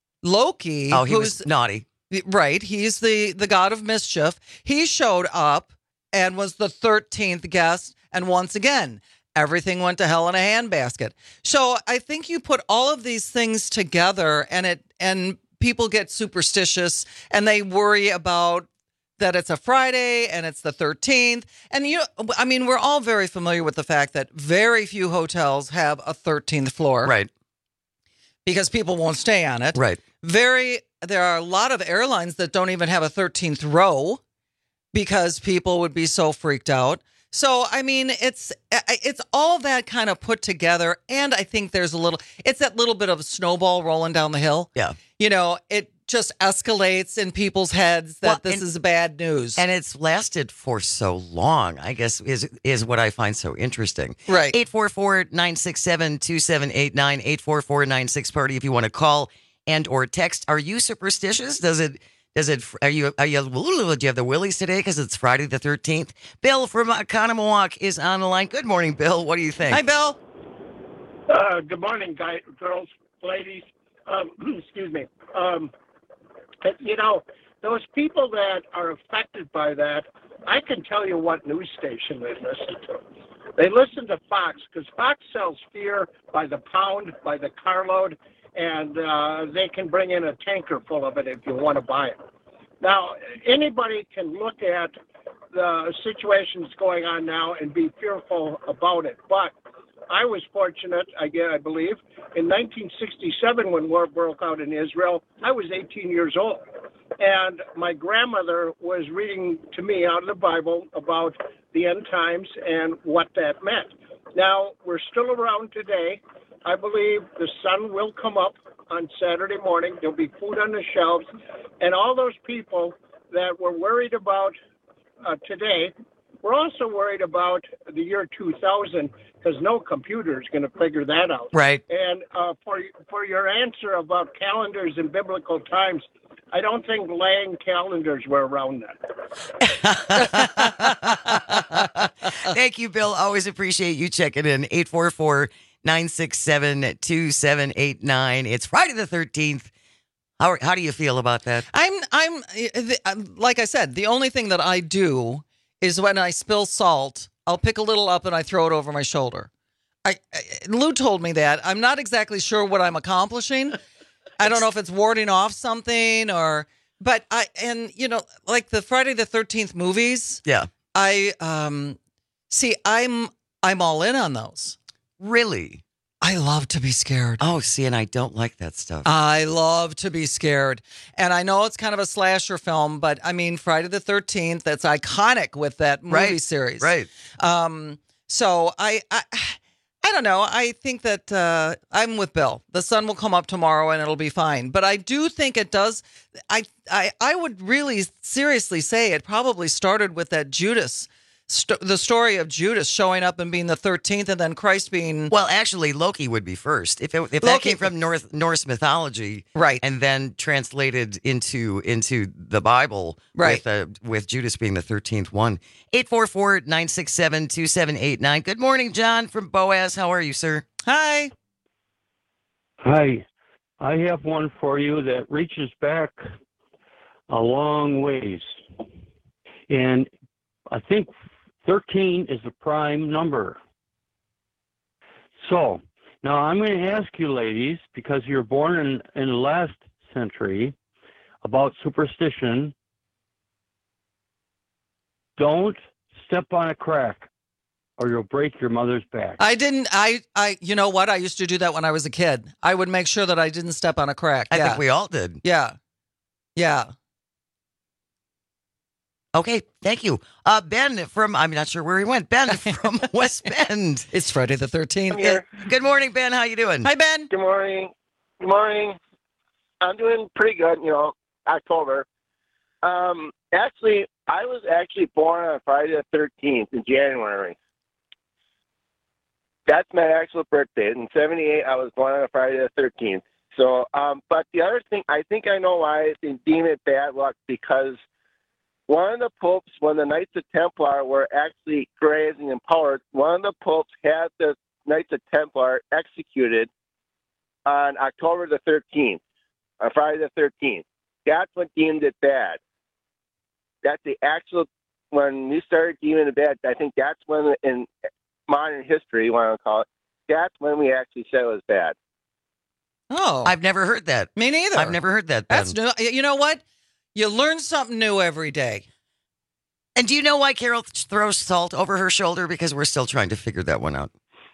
Loki. Oh, he who's, was naughty. Right. He's the, the god of mischief. He showed up and was the thirteenth guest. And once again, everything went to hell in a handbasket. So I think you put all of these things together and it and people get superstitious and they worry about that it's a Friday and it's the thirteenth. And, you know, I mean, we're all very familiar with the fact that very few hotels have a thirteenth floor. Right. Because people won't stay on it. Right. Very, there are a lot of airlines that don't even have a thirteenth row because people would be so freaked out. So, I mean, it's it's all that kind of put together. And I think there's a little, it's that little bit of a snowball rolling down the hill. Yeah. You know, it just escalates in people's heads that well, this and, is bad news. And it's lasted for so long, I guess, is is what I find so interesting. Right. eight four four, nine six seven, two seven eight nine, eight four four, nine six party if you want to call and or text. Are you superstitious? Does it... Does it? Are you? Are you? Do you have the willies today? Because it's Friday the thirteenth. Bill from Conomowoc is on the line. Good morning, Bill. What do you think? Hi, Bill. Uh, good morning, guys, girls, ladies. Um, excuse me. Um, you know, those people that are affected by that, I can tell you what news station they listen to. They listen to Fox because Fox sells fear by the pound, by the carload. And uh, they can bring in a tanker full of it if you want to buy it. Now, anybody can look at the situations going on now and be fearful about it. But I was fortunate, I, guess, I believe, in nineteen sixty-seven when war broke out in Israel, I was eighteen years old. And my grandmother was reading to me out of the Bible about the end times and what that meant. Now, we're still around today. I believe the sun will come up on Saturday morning. There'll be food on the shelves. And all those people that were worried about uh, today, we're also worried about the year two thousand because no computer is going to figure that out. Right. And uh, for, for your answer about calendars in biblical times, I don't think laying calendars were around that. Thank you, Bill. Always appreciate you checking in. eight four four, nine six seven, two seven eight nine. It's Friday the thirteenth. How how do you feel about that? I'm I'm like I said, the only thing that I do is when I spill salt, I'll pick a little up and I throw it over my shoulder. I, I Lou told me that. I'm not exactly sure what I'm accomplishing. I don't know if it's warding off something or but I and you know, like the Friday the thirteenth movies. Yeah. I um see I'm I'm all in on those. Really? I love to be scared. Oh, see, and I don't like that stuff. I love to be scared. And I know it's kind of a slasher film, but I mean, Friday the thirteenth, that's iconic with that movie Right, series. right. Um, so I, I, I don't know. I think that uh, I'm with Bill. The sun will come up tomorrow and it'll be fine. But I do think it does. I, I, I would really seriously say it probably started with that Judas St- the story of Judas showing up and being the thirteenth and then Christ being... Well, actually, Loki would be first. If it, if that Loki- came from North, Norse mythology, right, and then translated into into the Bible, right, with, uh, with Judas being the thirteenth one. eight four four, nine six seven, two seven eight nine. Good morning, John from Boaz. How are you, sir? Hi. Hi. I have one for you that reaches back a long ways. And I think thirteen is the prime number. So, now I'm going to ask you, ladies, because you're born in, in the last century, about superstition. Don't step on a crack or you'll break your mother's back. I didn't, I, I, you know what? I used to do that when I was a kid. I would make sure that I didn't step on a crack. I yeah. think we all did. Yeah. Yeah. Okay, thank you. Uh, Ben from, I'm not sure where he went. Ben from West Bend. It's Friday the thirteenth. Good, good morning, Ben. How you doing? Hi, Ben. Good morning. Good morning. I'm doing pretty good, you know, October. Um, actually, I was actually born on Friday the thirteenth in January. That's my actual birthday. In seventy-eight, I was born on Friday the thirteenth. So, um, but the other thing, I think I know why they deem it bad luck, because one of the popes, when the Knights of Templar were actually grazing and empowered, one of the popes had the Knights of Templar executed on October the thirteenth, on Friday the thirteenth. That's what deemed it bad. That's the actual, when we started deeming it bad, I think that's when, in modern history, you want to call it, that's when we actually said it was bad. Oh. I've never heard that. Me neither. I've never heard that, Ben. That's new. You know what? You learn something new every day. And do you know why Carol throws salt over her shoulder? Because we're still trying to figure that one out.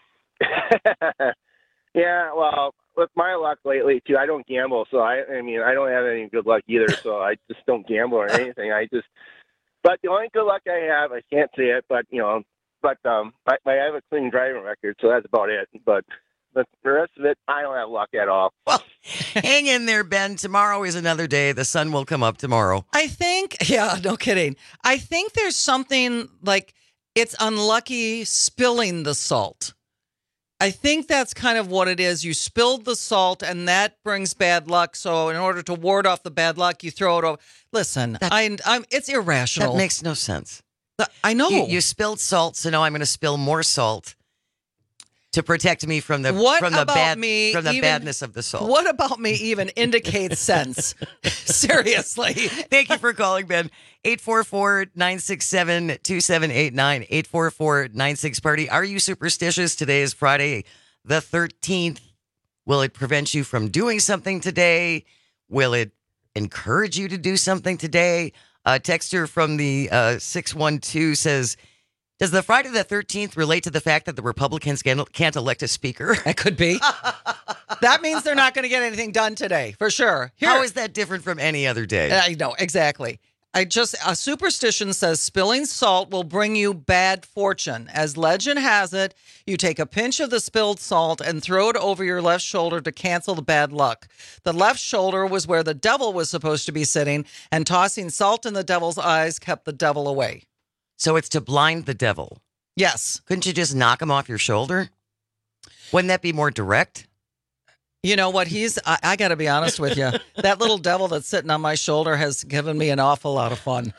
Yeah, well, with my luck lately, too, I don't gamble. So, I I mean, I don't have any good luck either. So, I just don't gamble or anything. I just, but the only good luck I have, I can't say it, but, you know, but um, I, I have a clean driving record. So, that's about it. But the rest of it, I don't have luck at all. Well, hang in there, Ben. Tomorrow is another day. The sun will come up tomorrow. I think, yeah, no kidding. I think there's something like it's unlucky spilling the salt. I think that's kind of what it is. You spilled the salt and that brings bad luck. So in order to ward off the bad luck, you throw it over. Listen, That- I, I'm, it's irrational. That makes no sense. I know. You, you spilled salt, so now I'm going to spill more salt to protect me from the What from the about bad me from the even- badness of the salt. What about me even indicates sense? Seriously. Thank you for calling, Ben. eight four four, nine six seven, two seven eight nine. eight four four, nine six party. Are you superstitious? Today is Friday the thirteenth. Will it prevent you from doing something today? Will it encourage you to do something today? A texter from the uh, six one two says, does the Friday the thirteenth relate to the fact that the Republicans can't, can't elect a speaker? That could be. That means they're not going to get anything done today, for sure. Here, How is that different from any other day? I know, exactly. I just, a superstition says spilling salt will bring you bad fortune. As legend has it, you take a pinch of the spilled salt and throw it over your left shoulder to cancel the bad luck. The left shoulder was where the devil was supposed to be sitting, and tossing salt in the devil's eyes kept the devil away. So it's to blind the devil. Yes. Couldn't you just knock him off your shoulder? Wouldn't that be more direct? You know what? He's, I, I got to be honest with you. That little devil that's sitting on my shoulder has given me an awful lot of fun.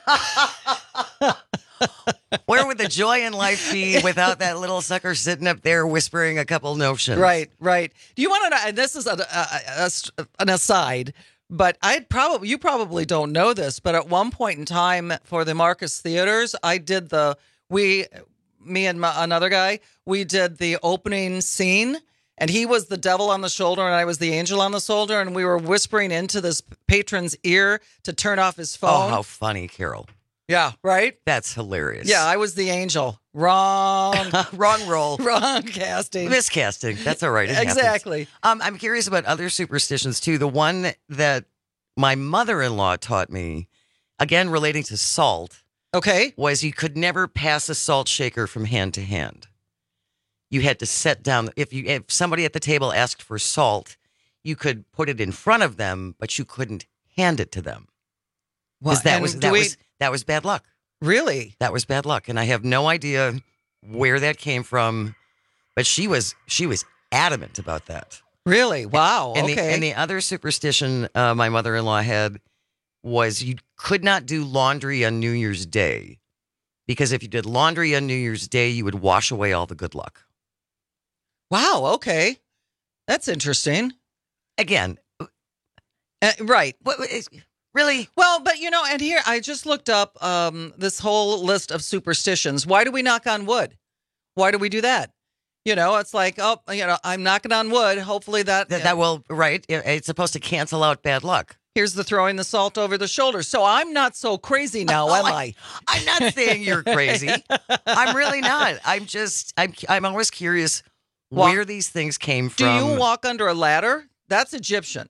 Where would the joy in life be without that little sucker sitting up there whispering a couple notions? Right, right. Do you want to know? And this is a, a, a, an aside, but I probably, you probably don't know this, but at one point in time for the Marcus Theaters, I did the, we, me and my, another guy, we did the opening scene. And he was the devil on the shoulder and I was the angel on the shoulder. And we were whispering into this patron's ear to turn off his phone. Oh, how funny, Carol. Yeah, right? That's hilarious. Yeah, I was the angel. Wrong. Wrong role. Wrong casting. Miscasting. That's all right. It exactly. Um, I'm curious about other superstitions, too. The one that my mother-in-law taught me, again, relating to salt, okay, was you could never pass a salt shaker from hand to hand. You had to set down. If you if somebody at the table asked for salt, you could put it in front of them, but you couldn't hand it to them. Well, Because that and was do that we- was that was bad luck. Really? That was bad luck, and I have no idea where that came from. But she was she was adamant about that. Really? Wow. And okay. the and the other superstition uh, my mother-in-law had was you could not do laundry on New Year's Day, because if you did laundry on New Year's Day, you would wash away all the good luck. Wow. Okay. That's interesting. Again, Uh, right. what, is- really? Well, but you know, and here I just looked up um, this whole list of superstitions. Why do we knock on wood? Why do we do that? You know, it's like, oh, you know, I'm knocking on wood. Hopefully that That, that will right. It- It's supposed to cancel out bad luck. here's the throwing the salt over the shoulder. So I'm not so crazy now, Oh, am I- I? I'm not saying you're crazy. I'm really not. I'm just I'm I'm always curious Well, where these things came Do from. you walk under a ladder? That's Egyptian.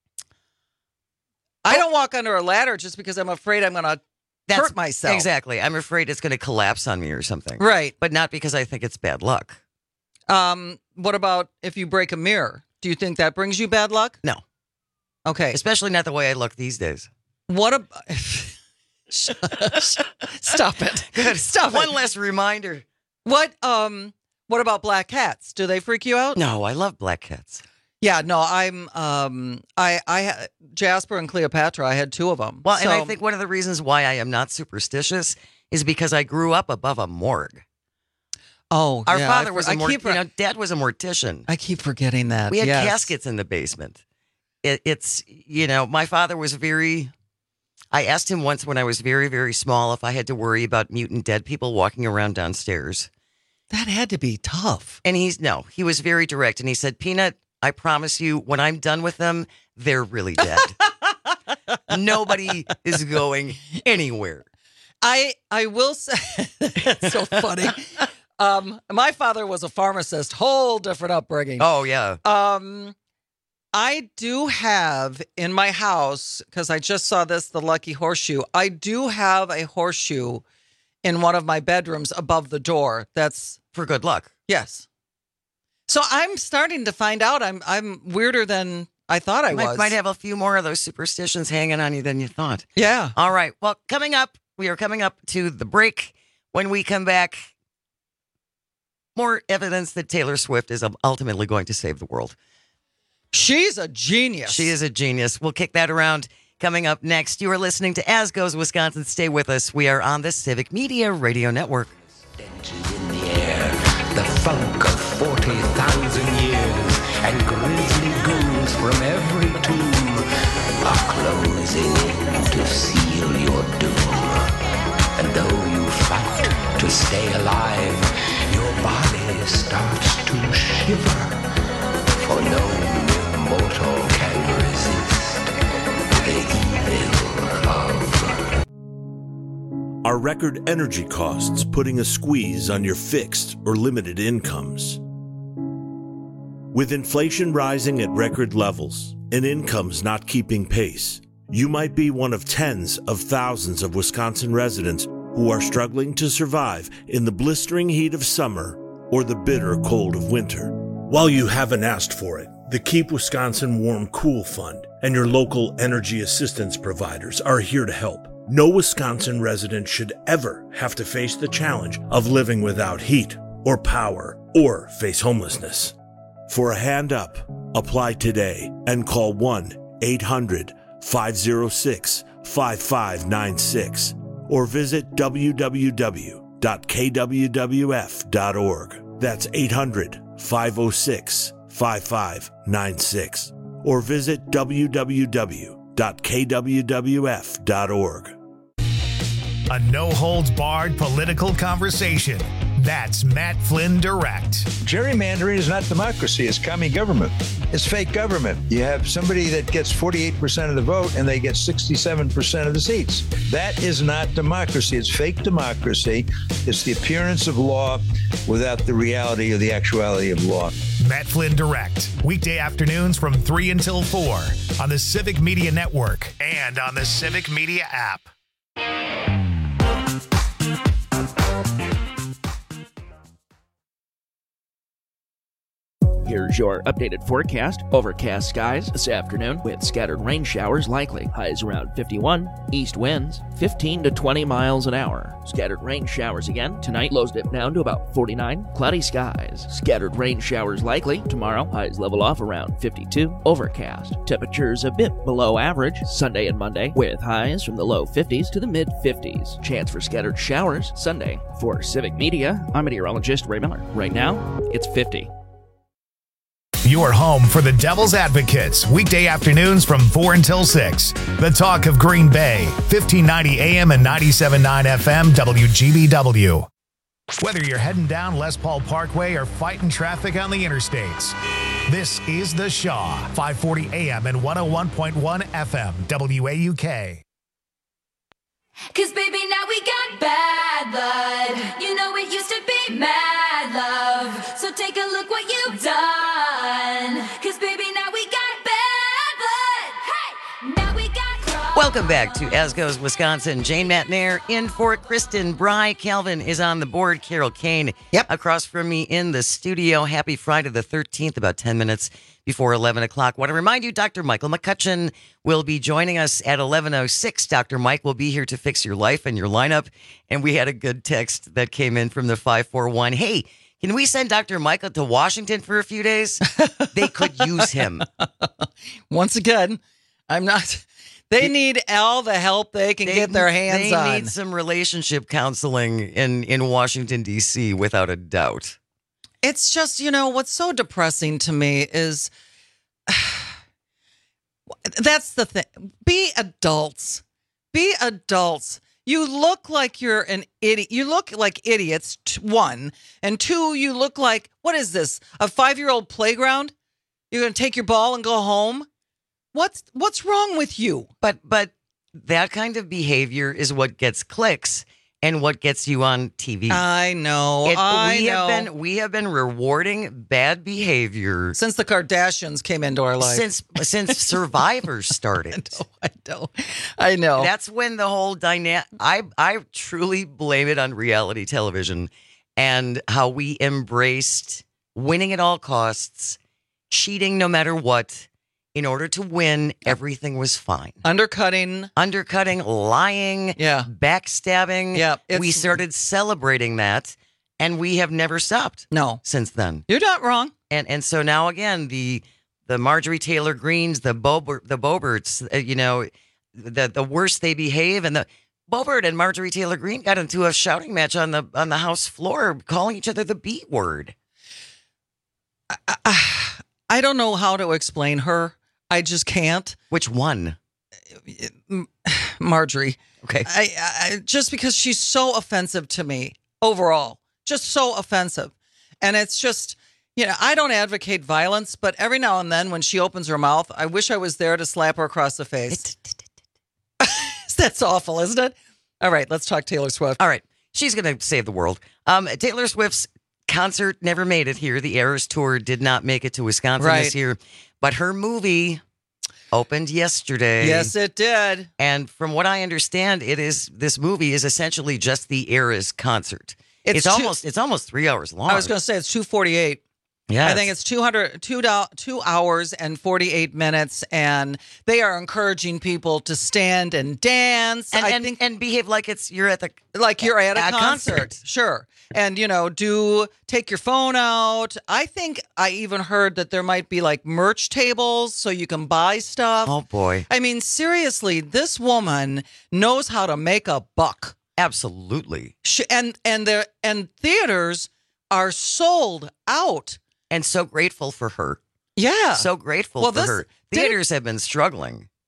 I don't walk under a ladder just because I'm afraid I'm going to That's- hurt myself. Exactly. I'm afraid it's going to collapse on me or something. Right. But not because I think it's bad luck. Um, what about if you break a mirror? Do you think that brings you bad luck? No. Okay. Especially not the way I look these days. What about... Stop it. Good. Stop One it. less reminder. What, um, what about black cats? Do they freak you out? No, I love black cats. Yeah, no, I'm, um, I, I, ha- Jasper and Cleopatra, I had two of them. Well, and I So- think one of the reasons why I am not superstitious is because I grew up above a morgue. Oh, Our yeah, father I, was I a mor- keep, you know, Dad was a mortician. I keep forgetting that. We had yes. caskets in the basement. It, it's, you know, my father was very, I asked him once when I was very, very small if I had to worry about mutant dead people walking around downstairs. That had to be tough. And he's, no, he was very direct. And he said, Peanut, I promise you, when I'm done with them, they're really dead. Nobody is going anywhere. I, I will say, that's so funny. Um, my father was a pharmacist, whole different upbringing. Oh, yeah. Um, I do have in my house, because I just saw this, the lucky horseshoe. I do have a horseshoe in one of my bedrooms above the door. That's for good luck. Yes. So I'm starting to find out I'm I'm weirder than I thought I You might, was. might have a few more of those superstitions hanging on you than you thought. Yeah. All right. Well, coming up, we are coming up to the break. When we come back, more evidence that Taylor Swift is ultimately going to save the world. She's a genius. She is a genius. We'll kick that around coming up next. You are listening to As Goes Wisconsin. Stay with us. We are on the Civic Media Radio Network. The funk of forty thousand years and grisly ghouls from every tomb are closing in to seal your doom. And though you fight to stay alive, your body starts to shiver, for no mere mortal can resist the evil of Are record energy costs putting a squeeze on your fixed or limited incomes? With inflation rising at record levels and incomes not keeping pace, you might be one of tens of thousands of Wisconsin residents who are struggling to survive in the blistering heat of summer or the bitter cold of winter. While you haven't asked for it, the Keep Wisconsin Warm Cool Fund and your local energy assistance providers are here to help. No Wisconsin resident should ever have to face the challenge of living without heat or power or face homelessness. For a hand up, apply today and call one eight hundred five oh six five five nine six or visit w w w dot k w w f dot org. That's eight hundred five oh six five five nine six or visit w w w dot k w w f dot org. A no-holds-barred political conversation. That's Matt Flynn Direct. Gerrymandering is not democracy. It's commie government. It's fake government. You have somebody that gets forty-eight percent of the vote and they get sixty-seven percent of the seats. That is not democracy. It's fake democracy. It's the appearance of law without the reality or the actuality of law. Matt Flynn Direct, weekday afternoons from three until four on the Civic Media Network and on the Civic Media app. Here's your updated forecast. Overcast skies this afternoon with scattered rain showers likely. Highs around fifty-one. East winds fifteen to twenty miles an hour. Scattered rain showers again. Tonight, lows dip down to about forty-nine. Cloudy skies. Scattered rain showers likely. Tomorrow, highs level off around fifty-two. Overcast. Temperatures a bit below average. Sunday and Monday with highs from the low fifties to the mid fifties. Chance for scattered showers Sunday. For Civic Media, I'm meteorologist Ray Miller. Right now, it's fifty. Your home for the Devil's Advocates, weekday afternoons from four until six. The talk of Green Bay, fifteen ninety A M and ninety-seven point nine F M W G B W. Whether you're heading down Les Paul Parkway or fighting traffic on the interstates, this is The Shaw, five forty A M and one oh one point one F M W A U K. Cause baby, now we got bad blood. You know it used to be mad love. So take a look what you've done. Cause baby, now we got bad blood. Hey, now we got cross. Welcome back to As Goes Wisconsin. Jane Matnair in for Kristen Bry. Calvin is on the board. Carol Kane yep. across from me in the studio. Happy Friday the thirteenth, about ten minutes before eleven o'clock. Want to remind you, Doctor Michael McCutcheon will be joining us at eleven oh six. Doctor Mike will be here to fix your life and your lineup. And we had a good text that came in from the five four one. Hey, can we send Doctor Michael to Washington for a few days? They could use him. Once again, I'm not... They need all the help they can they, get their hands they on. They need some relationship counseling in, in Washington, D C, without a doubt. It's just, you know, what's so depressing to me is that's the thing. Be adults. Be adults. You look like you're an idiot. You look like idiots, one. And two, you look like, what is this? A five-year-old playground? You're going to take your ball and go home? What's what's wrong with you? But but that kind of behavior is what gets clicks and what gets you on T V. I know. It, I we know. Have been, we have been rewarding bad behavior since the Kardashians came into our life. Since since Survivor started. I know. I know. I know. That's when the whole dynamic. I I truly blame it on reality television and how we embraced winning at all costs, cheating no matter what. In order to win, everything was fine. Undercutting. Undercutting, lying, yeah. backstabbing. Yeah, we started celebrating that, and we have never stopped. No. Since then. You're not wrong. And and so now, again, the the Marjorie Taylor Greens, the Bober, the Boberts, uh, you know, the, the worse they behave. And the Bobert and Marjorie Taylor Greene got into a shouting match on the on the House floor, calling each other the B word. I, I, I don't know how to explain her. I just can't. Which one? Marjorie. Okay. I, I just because she's so offensive to me overall, just so offensive. And it's just, you know, I don't advocate violence, but every now and then when she opens her mouth, I wish I was there to slap her across the face. That's awful, isn't it? All right, let's talk Taylor Swift. All right. She's going to save the world. Um, Taylor Swift's concert never made it here. The Eras Tour did not make it to Wisconsin right. this year. But her movie opened yesterday. Yes, it did. And from what I understand, it is this movie is essentially just the Eras concert. It's, it's two, almost it's almost three hours long. I was going to say it's two forty-eight. Yeah, I think it's two hundred, two, two hours and forty-eight minutes, and they are encouraging people to stand and dance and I and, think, and behave like it's you're at the like you're at a, at concert. a concert. Sure, and you know, do take your phone out. I think I even heard that there might be like merch tables so you can buy stuff. Oh boy! I mean, seriously, this woman knows how to make a buck. Absolutely, she, and and the and theaters are sold out. And so grateful for her. Yeah. So grateful well, for this, her. Theaters have been struggling.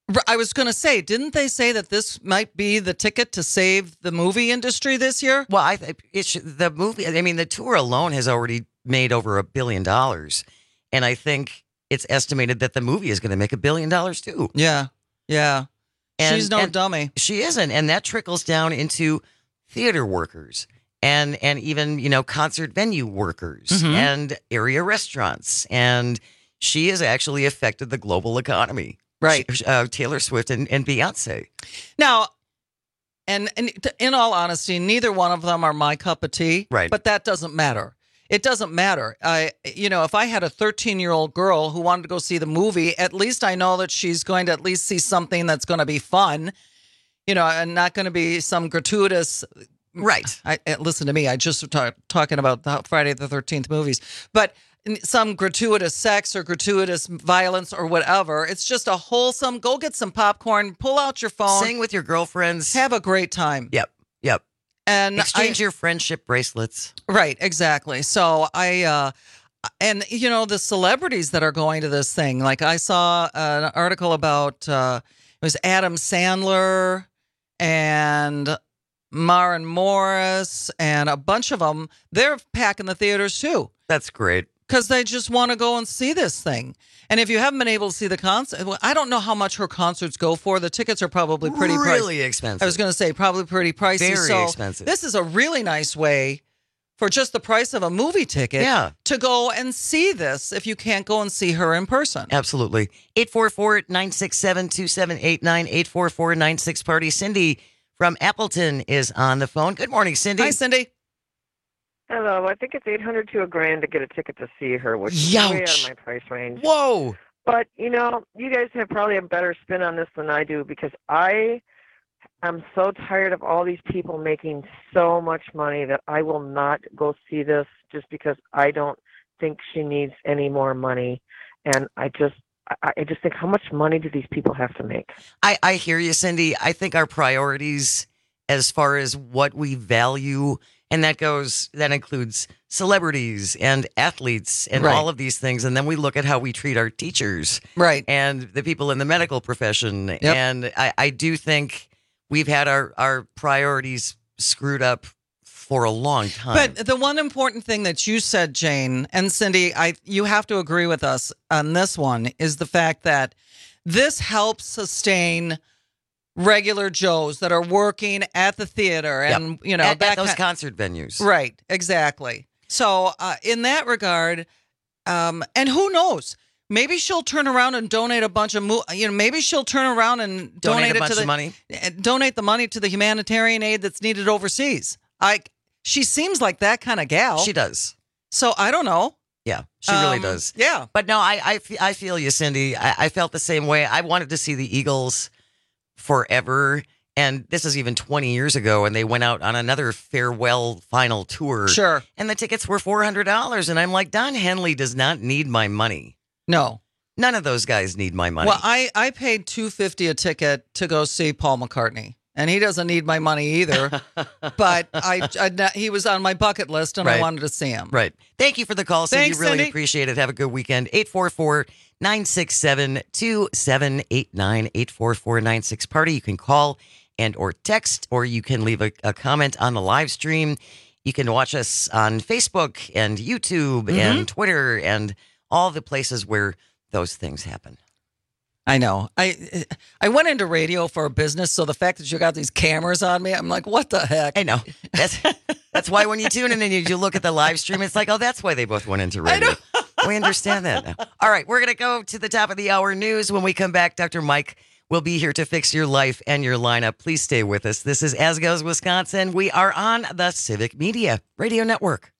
I was going to say, didn't they say that this might be the ticket to save the movie industry this year? Well, I think it should, the movie, I mean, the tour alone has already made over a billion dollars. And I think it's estimated that the movie is going to make a billion dollars too. Yeah. Yeah. And, She's no and dummy. She isn't. And that trickles down into theater workers and, and even, you know, concert venue workers Mhm. and area restaurants. And she has actually affected the global economy. Right. She- uh, Taylor Swift and, and Beyonce. Now, and, and in all honesty, neither one of them are my cup of tea. Right. But that doesn't matter. It doesn't matter. I, you know, if I had a thirteen-year-old girl who wanted to go see the movie, at least I know that she's going to at least see something that's going to be fun, you know, and not going to be some gratuitous. Right. I, I- listen to me. I just was talk, talking about the Friday the thirteenth movies, but some gratuitous sex or gratuitous violence or whatever. It's just a wholesome. Go get some popcorn. Pull out your phone. Sing with your girlfriends. Have a great time. Yep. Yep. And Exchange I- your friendship bracelets. Right, exactly. So I, uh, and you know, the celebrities that are going to this thing, like I saw an article about, uh, it was Adam Sandler and Maren Morris and a bunch of them. They're packing the theaters too. That's great. Because they just want to go and see this thing. And if you haven't been able to see the concert, well, I don't know how much her concerts go for. The tickets are probably pretty Really pricey. expensive. I was going to say probably pretty pricey. Very so expensive. This is a really nice way for just the price of a movie ticket Yeah. to go and see this if you can't go and see her in person. Absolutely. eight four four, nine six seven, two seven eight nine, eight four four nine six party. Cindy from Appleton is on the phone. Good morning, Cindy. Hi, Cindy. Hello. I think it's eight hundred to a grand to get a ticket to see her, which is way out Youch. of my price range. Whoa. But, you know, you guys have probably a better spin on this than I do because I am so tired of all these people making so much money that I will not go see this just because I don't think she needs any more money. And I just, I, I just think, how much money do these people have to make? I, I hear you, Cindy. I think our priorities as far as what we value, and that goes, that includes celebrities and athletes and Right. all of these things. And then we look at how we treat our teachers. Right. And the people in the medical profession. Yep. And I, I do think we've had our, our priorities screwed up for a long time. But the one important thing that you said, Jane and Cindy, I you have to agree with us on this one, is the fact that this helps sustain regular Joes that are working at the theater and Yep. you know at, at that those kind- concert venues. Right, exactly. So uh, in that regard, um, and who knows? Maybe she'll turn around and donate a bunch of, mo- you know, maybe she'll turn around and Donate donate, a it bunch to the of money? uh, donate the money to the humanitarian aid that's needed overseas. I, she seems like that kind of gal. She does. So I don't know. Yeah, she really Um, does. Yeah. But no, I, I, fe- I feel you, Cindy. I, I felt the same way. I wanted to see the Eagles forever. And this is even twenty years ago, and they went out on another farewell final tour. Sure. And the tickets were four hundred dollars. And I'm like, Don Henley does not need my money. No. None of those guys need my money. Well, I, I paid two hundred fifty dollars a ticket to go see Paul McCartney. And he doesn't need my money either. But I, I he was on my bucket list, and I Right. wanted to see him. Right. Thank you for the call, Cindy. Thanks, really Cindy. appreciate it. Have a good weekend. eight four four, nine six seven, two seven eight nine, eight four four nine six party. You can call and or text, or you can leave a, a comment on the live stream. You can watch us on Facebook and YouTube Mhm. and Twitter and all the places where those things happen. I know. I I went into radio for a business, so the fact that you got these cameras on me, I'm like, what the heck? I know. That's that's why when you tune in and you, you look at the live stream, it's like, oh, that's why they both went into radio. We understand that now. All right, we're going to go to the top of the hour news. When we come back, Doctor Mike will be here to fix your life and your lineup. Please stay with us. This is As Goes Wisconsin. We are on the Civic Media Radio Network.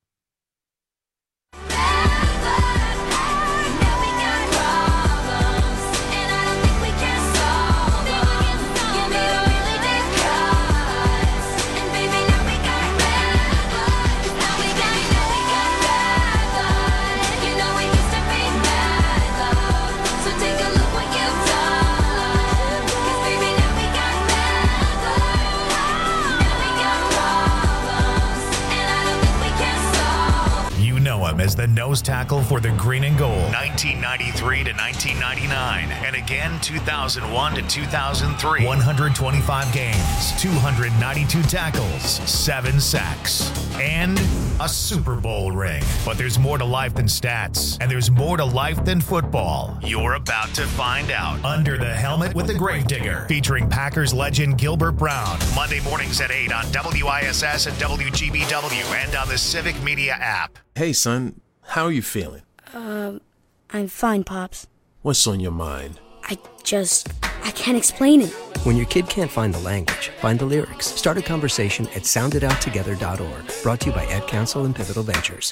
You know him as the nose tackle for the green and gold. nineteen ninety-three to nineteen ninety-nine. And again, two thousand one to two thousand three. one hundred twenty-five games, two hundred ninety-two tackles, seven sacks, and a Super Bowl ring. But there's more to life than stats, and there's more to life than football. You're about to find out. Under the Helmet with the Gravedigger, featuring Packers legend Gilbert Brown. Monday mornings at eight on W I S S and W G B W and on the Civic Media app. Hey, son, how are you feeling? Um, I'm fine, Pops. What's on your mind? I just, I can't explain it. When your kid can't find the language, find the lyrics. Start a conversation at sound it out together dot org. Brought to you by Ad Council and Pivotal Ventures.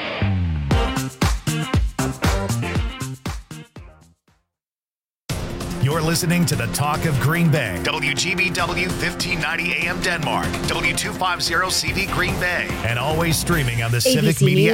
You're listening to the Talk of Green Bay. W G B W fifteen ninety A M Denmark. W two fifty C V Green Bay. And always streaming on the A B C Civic Media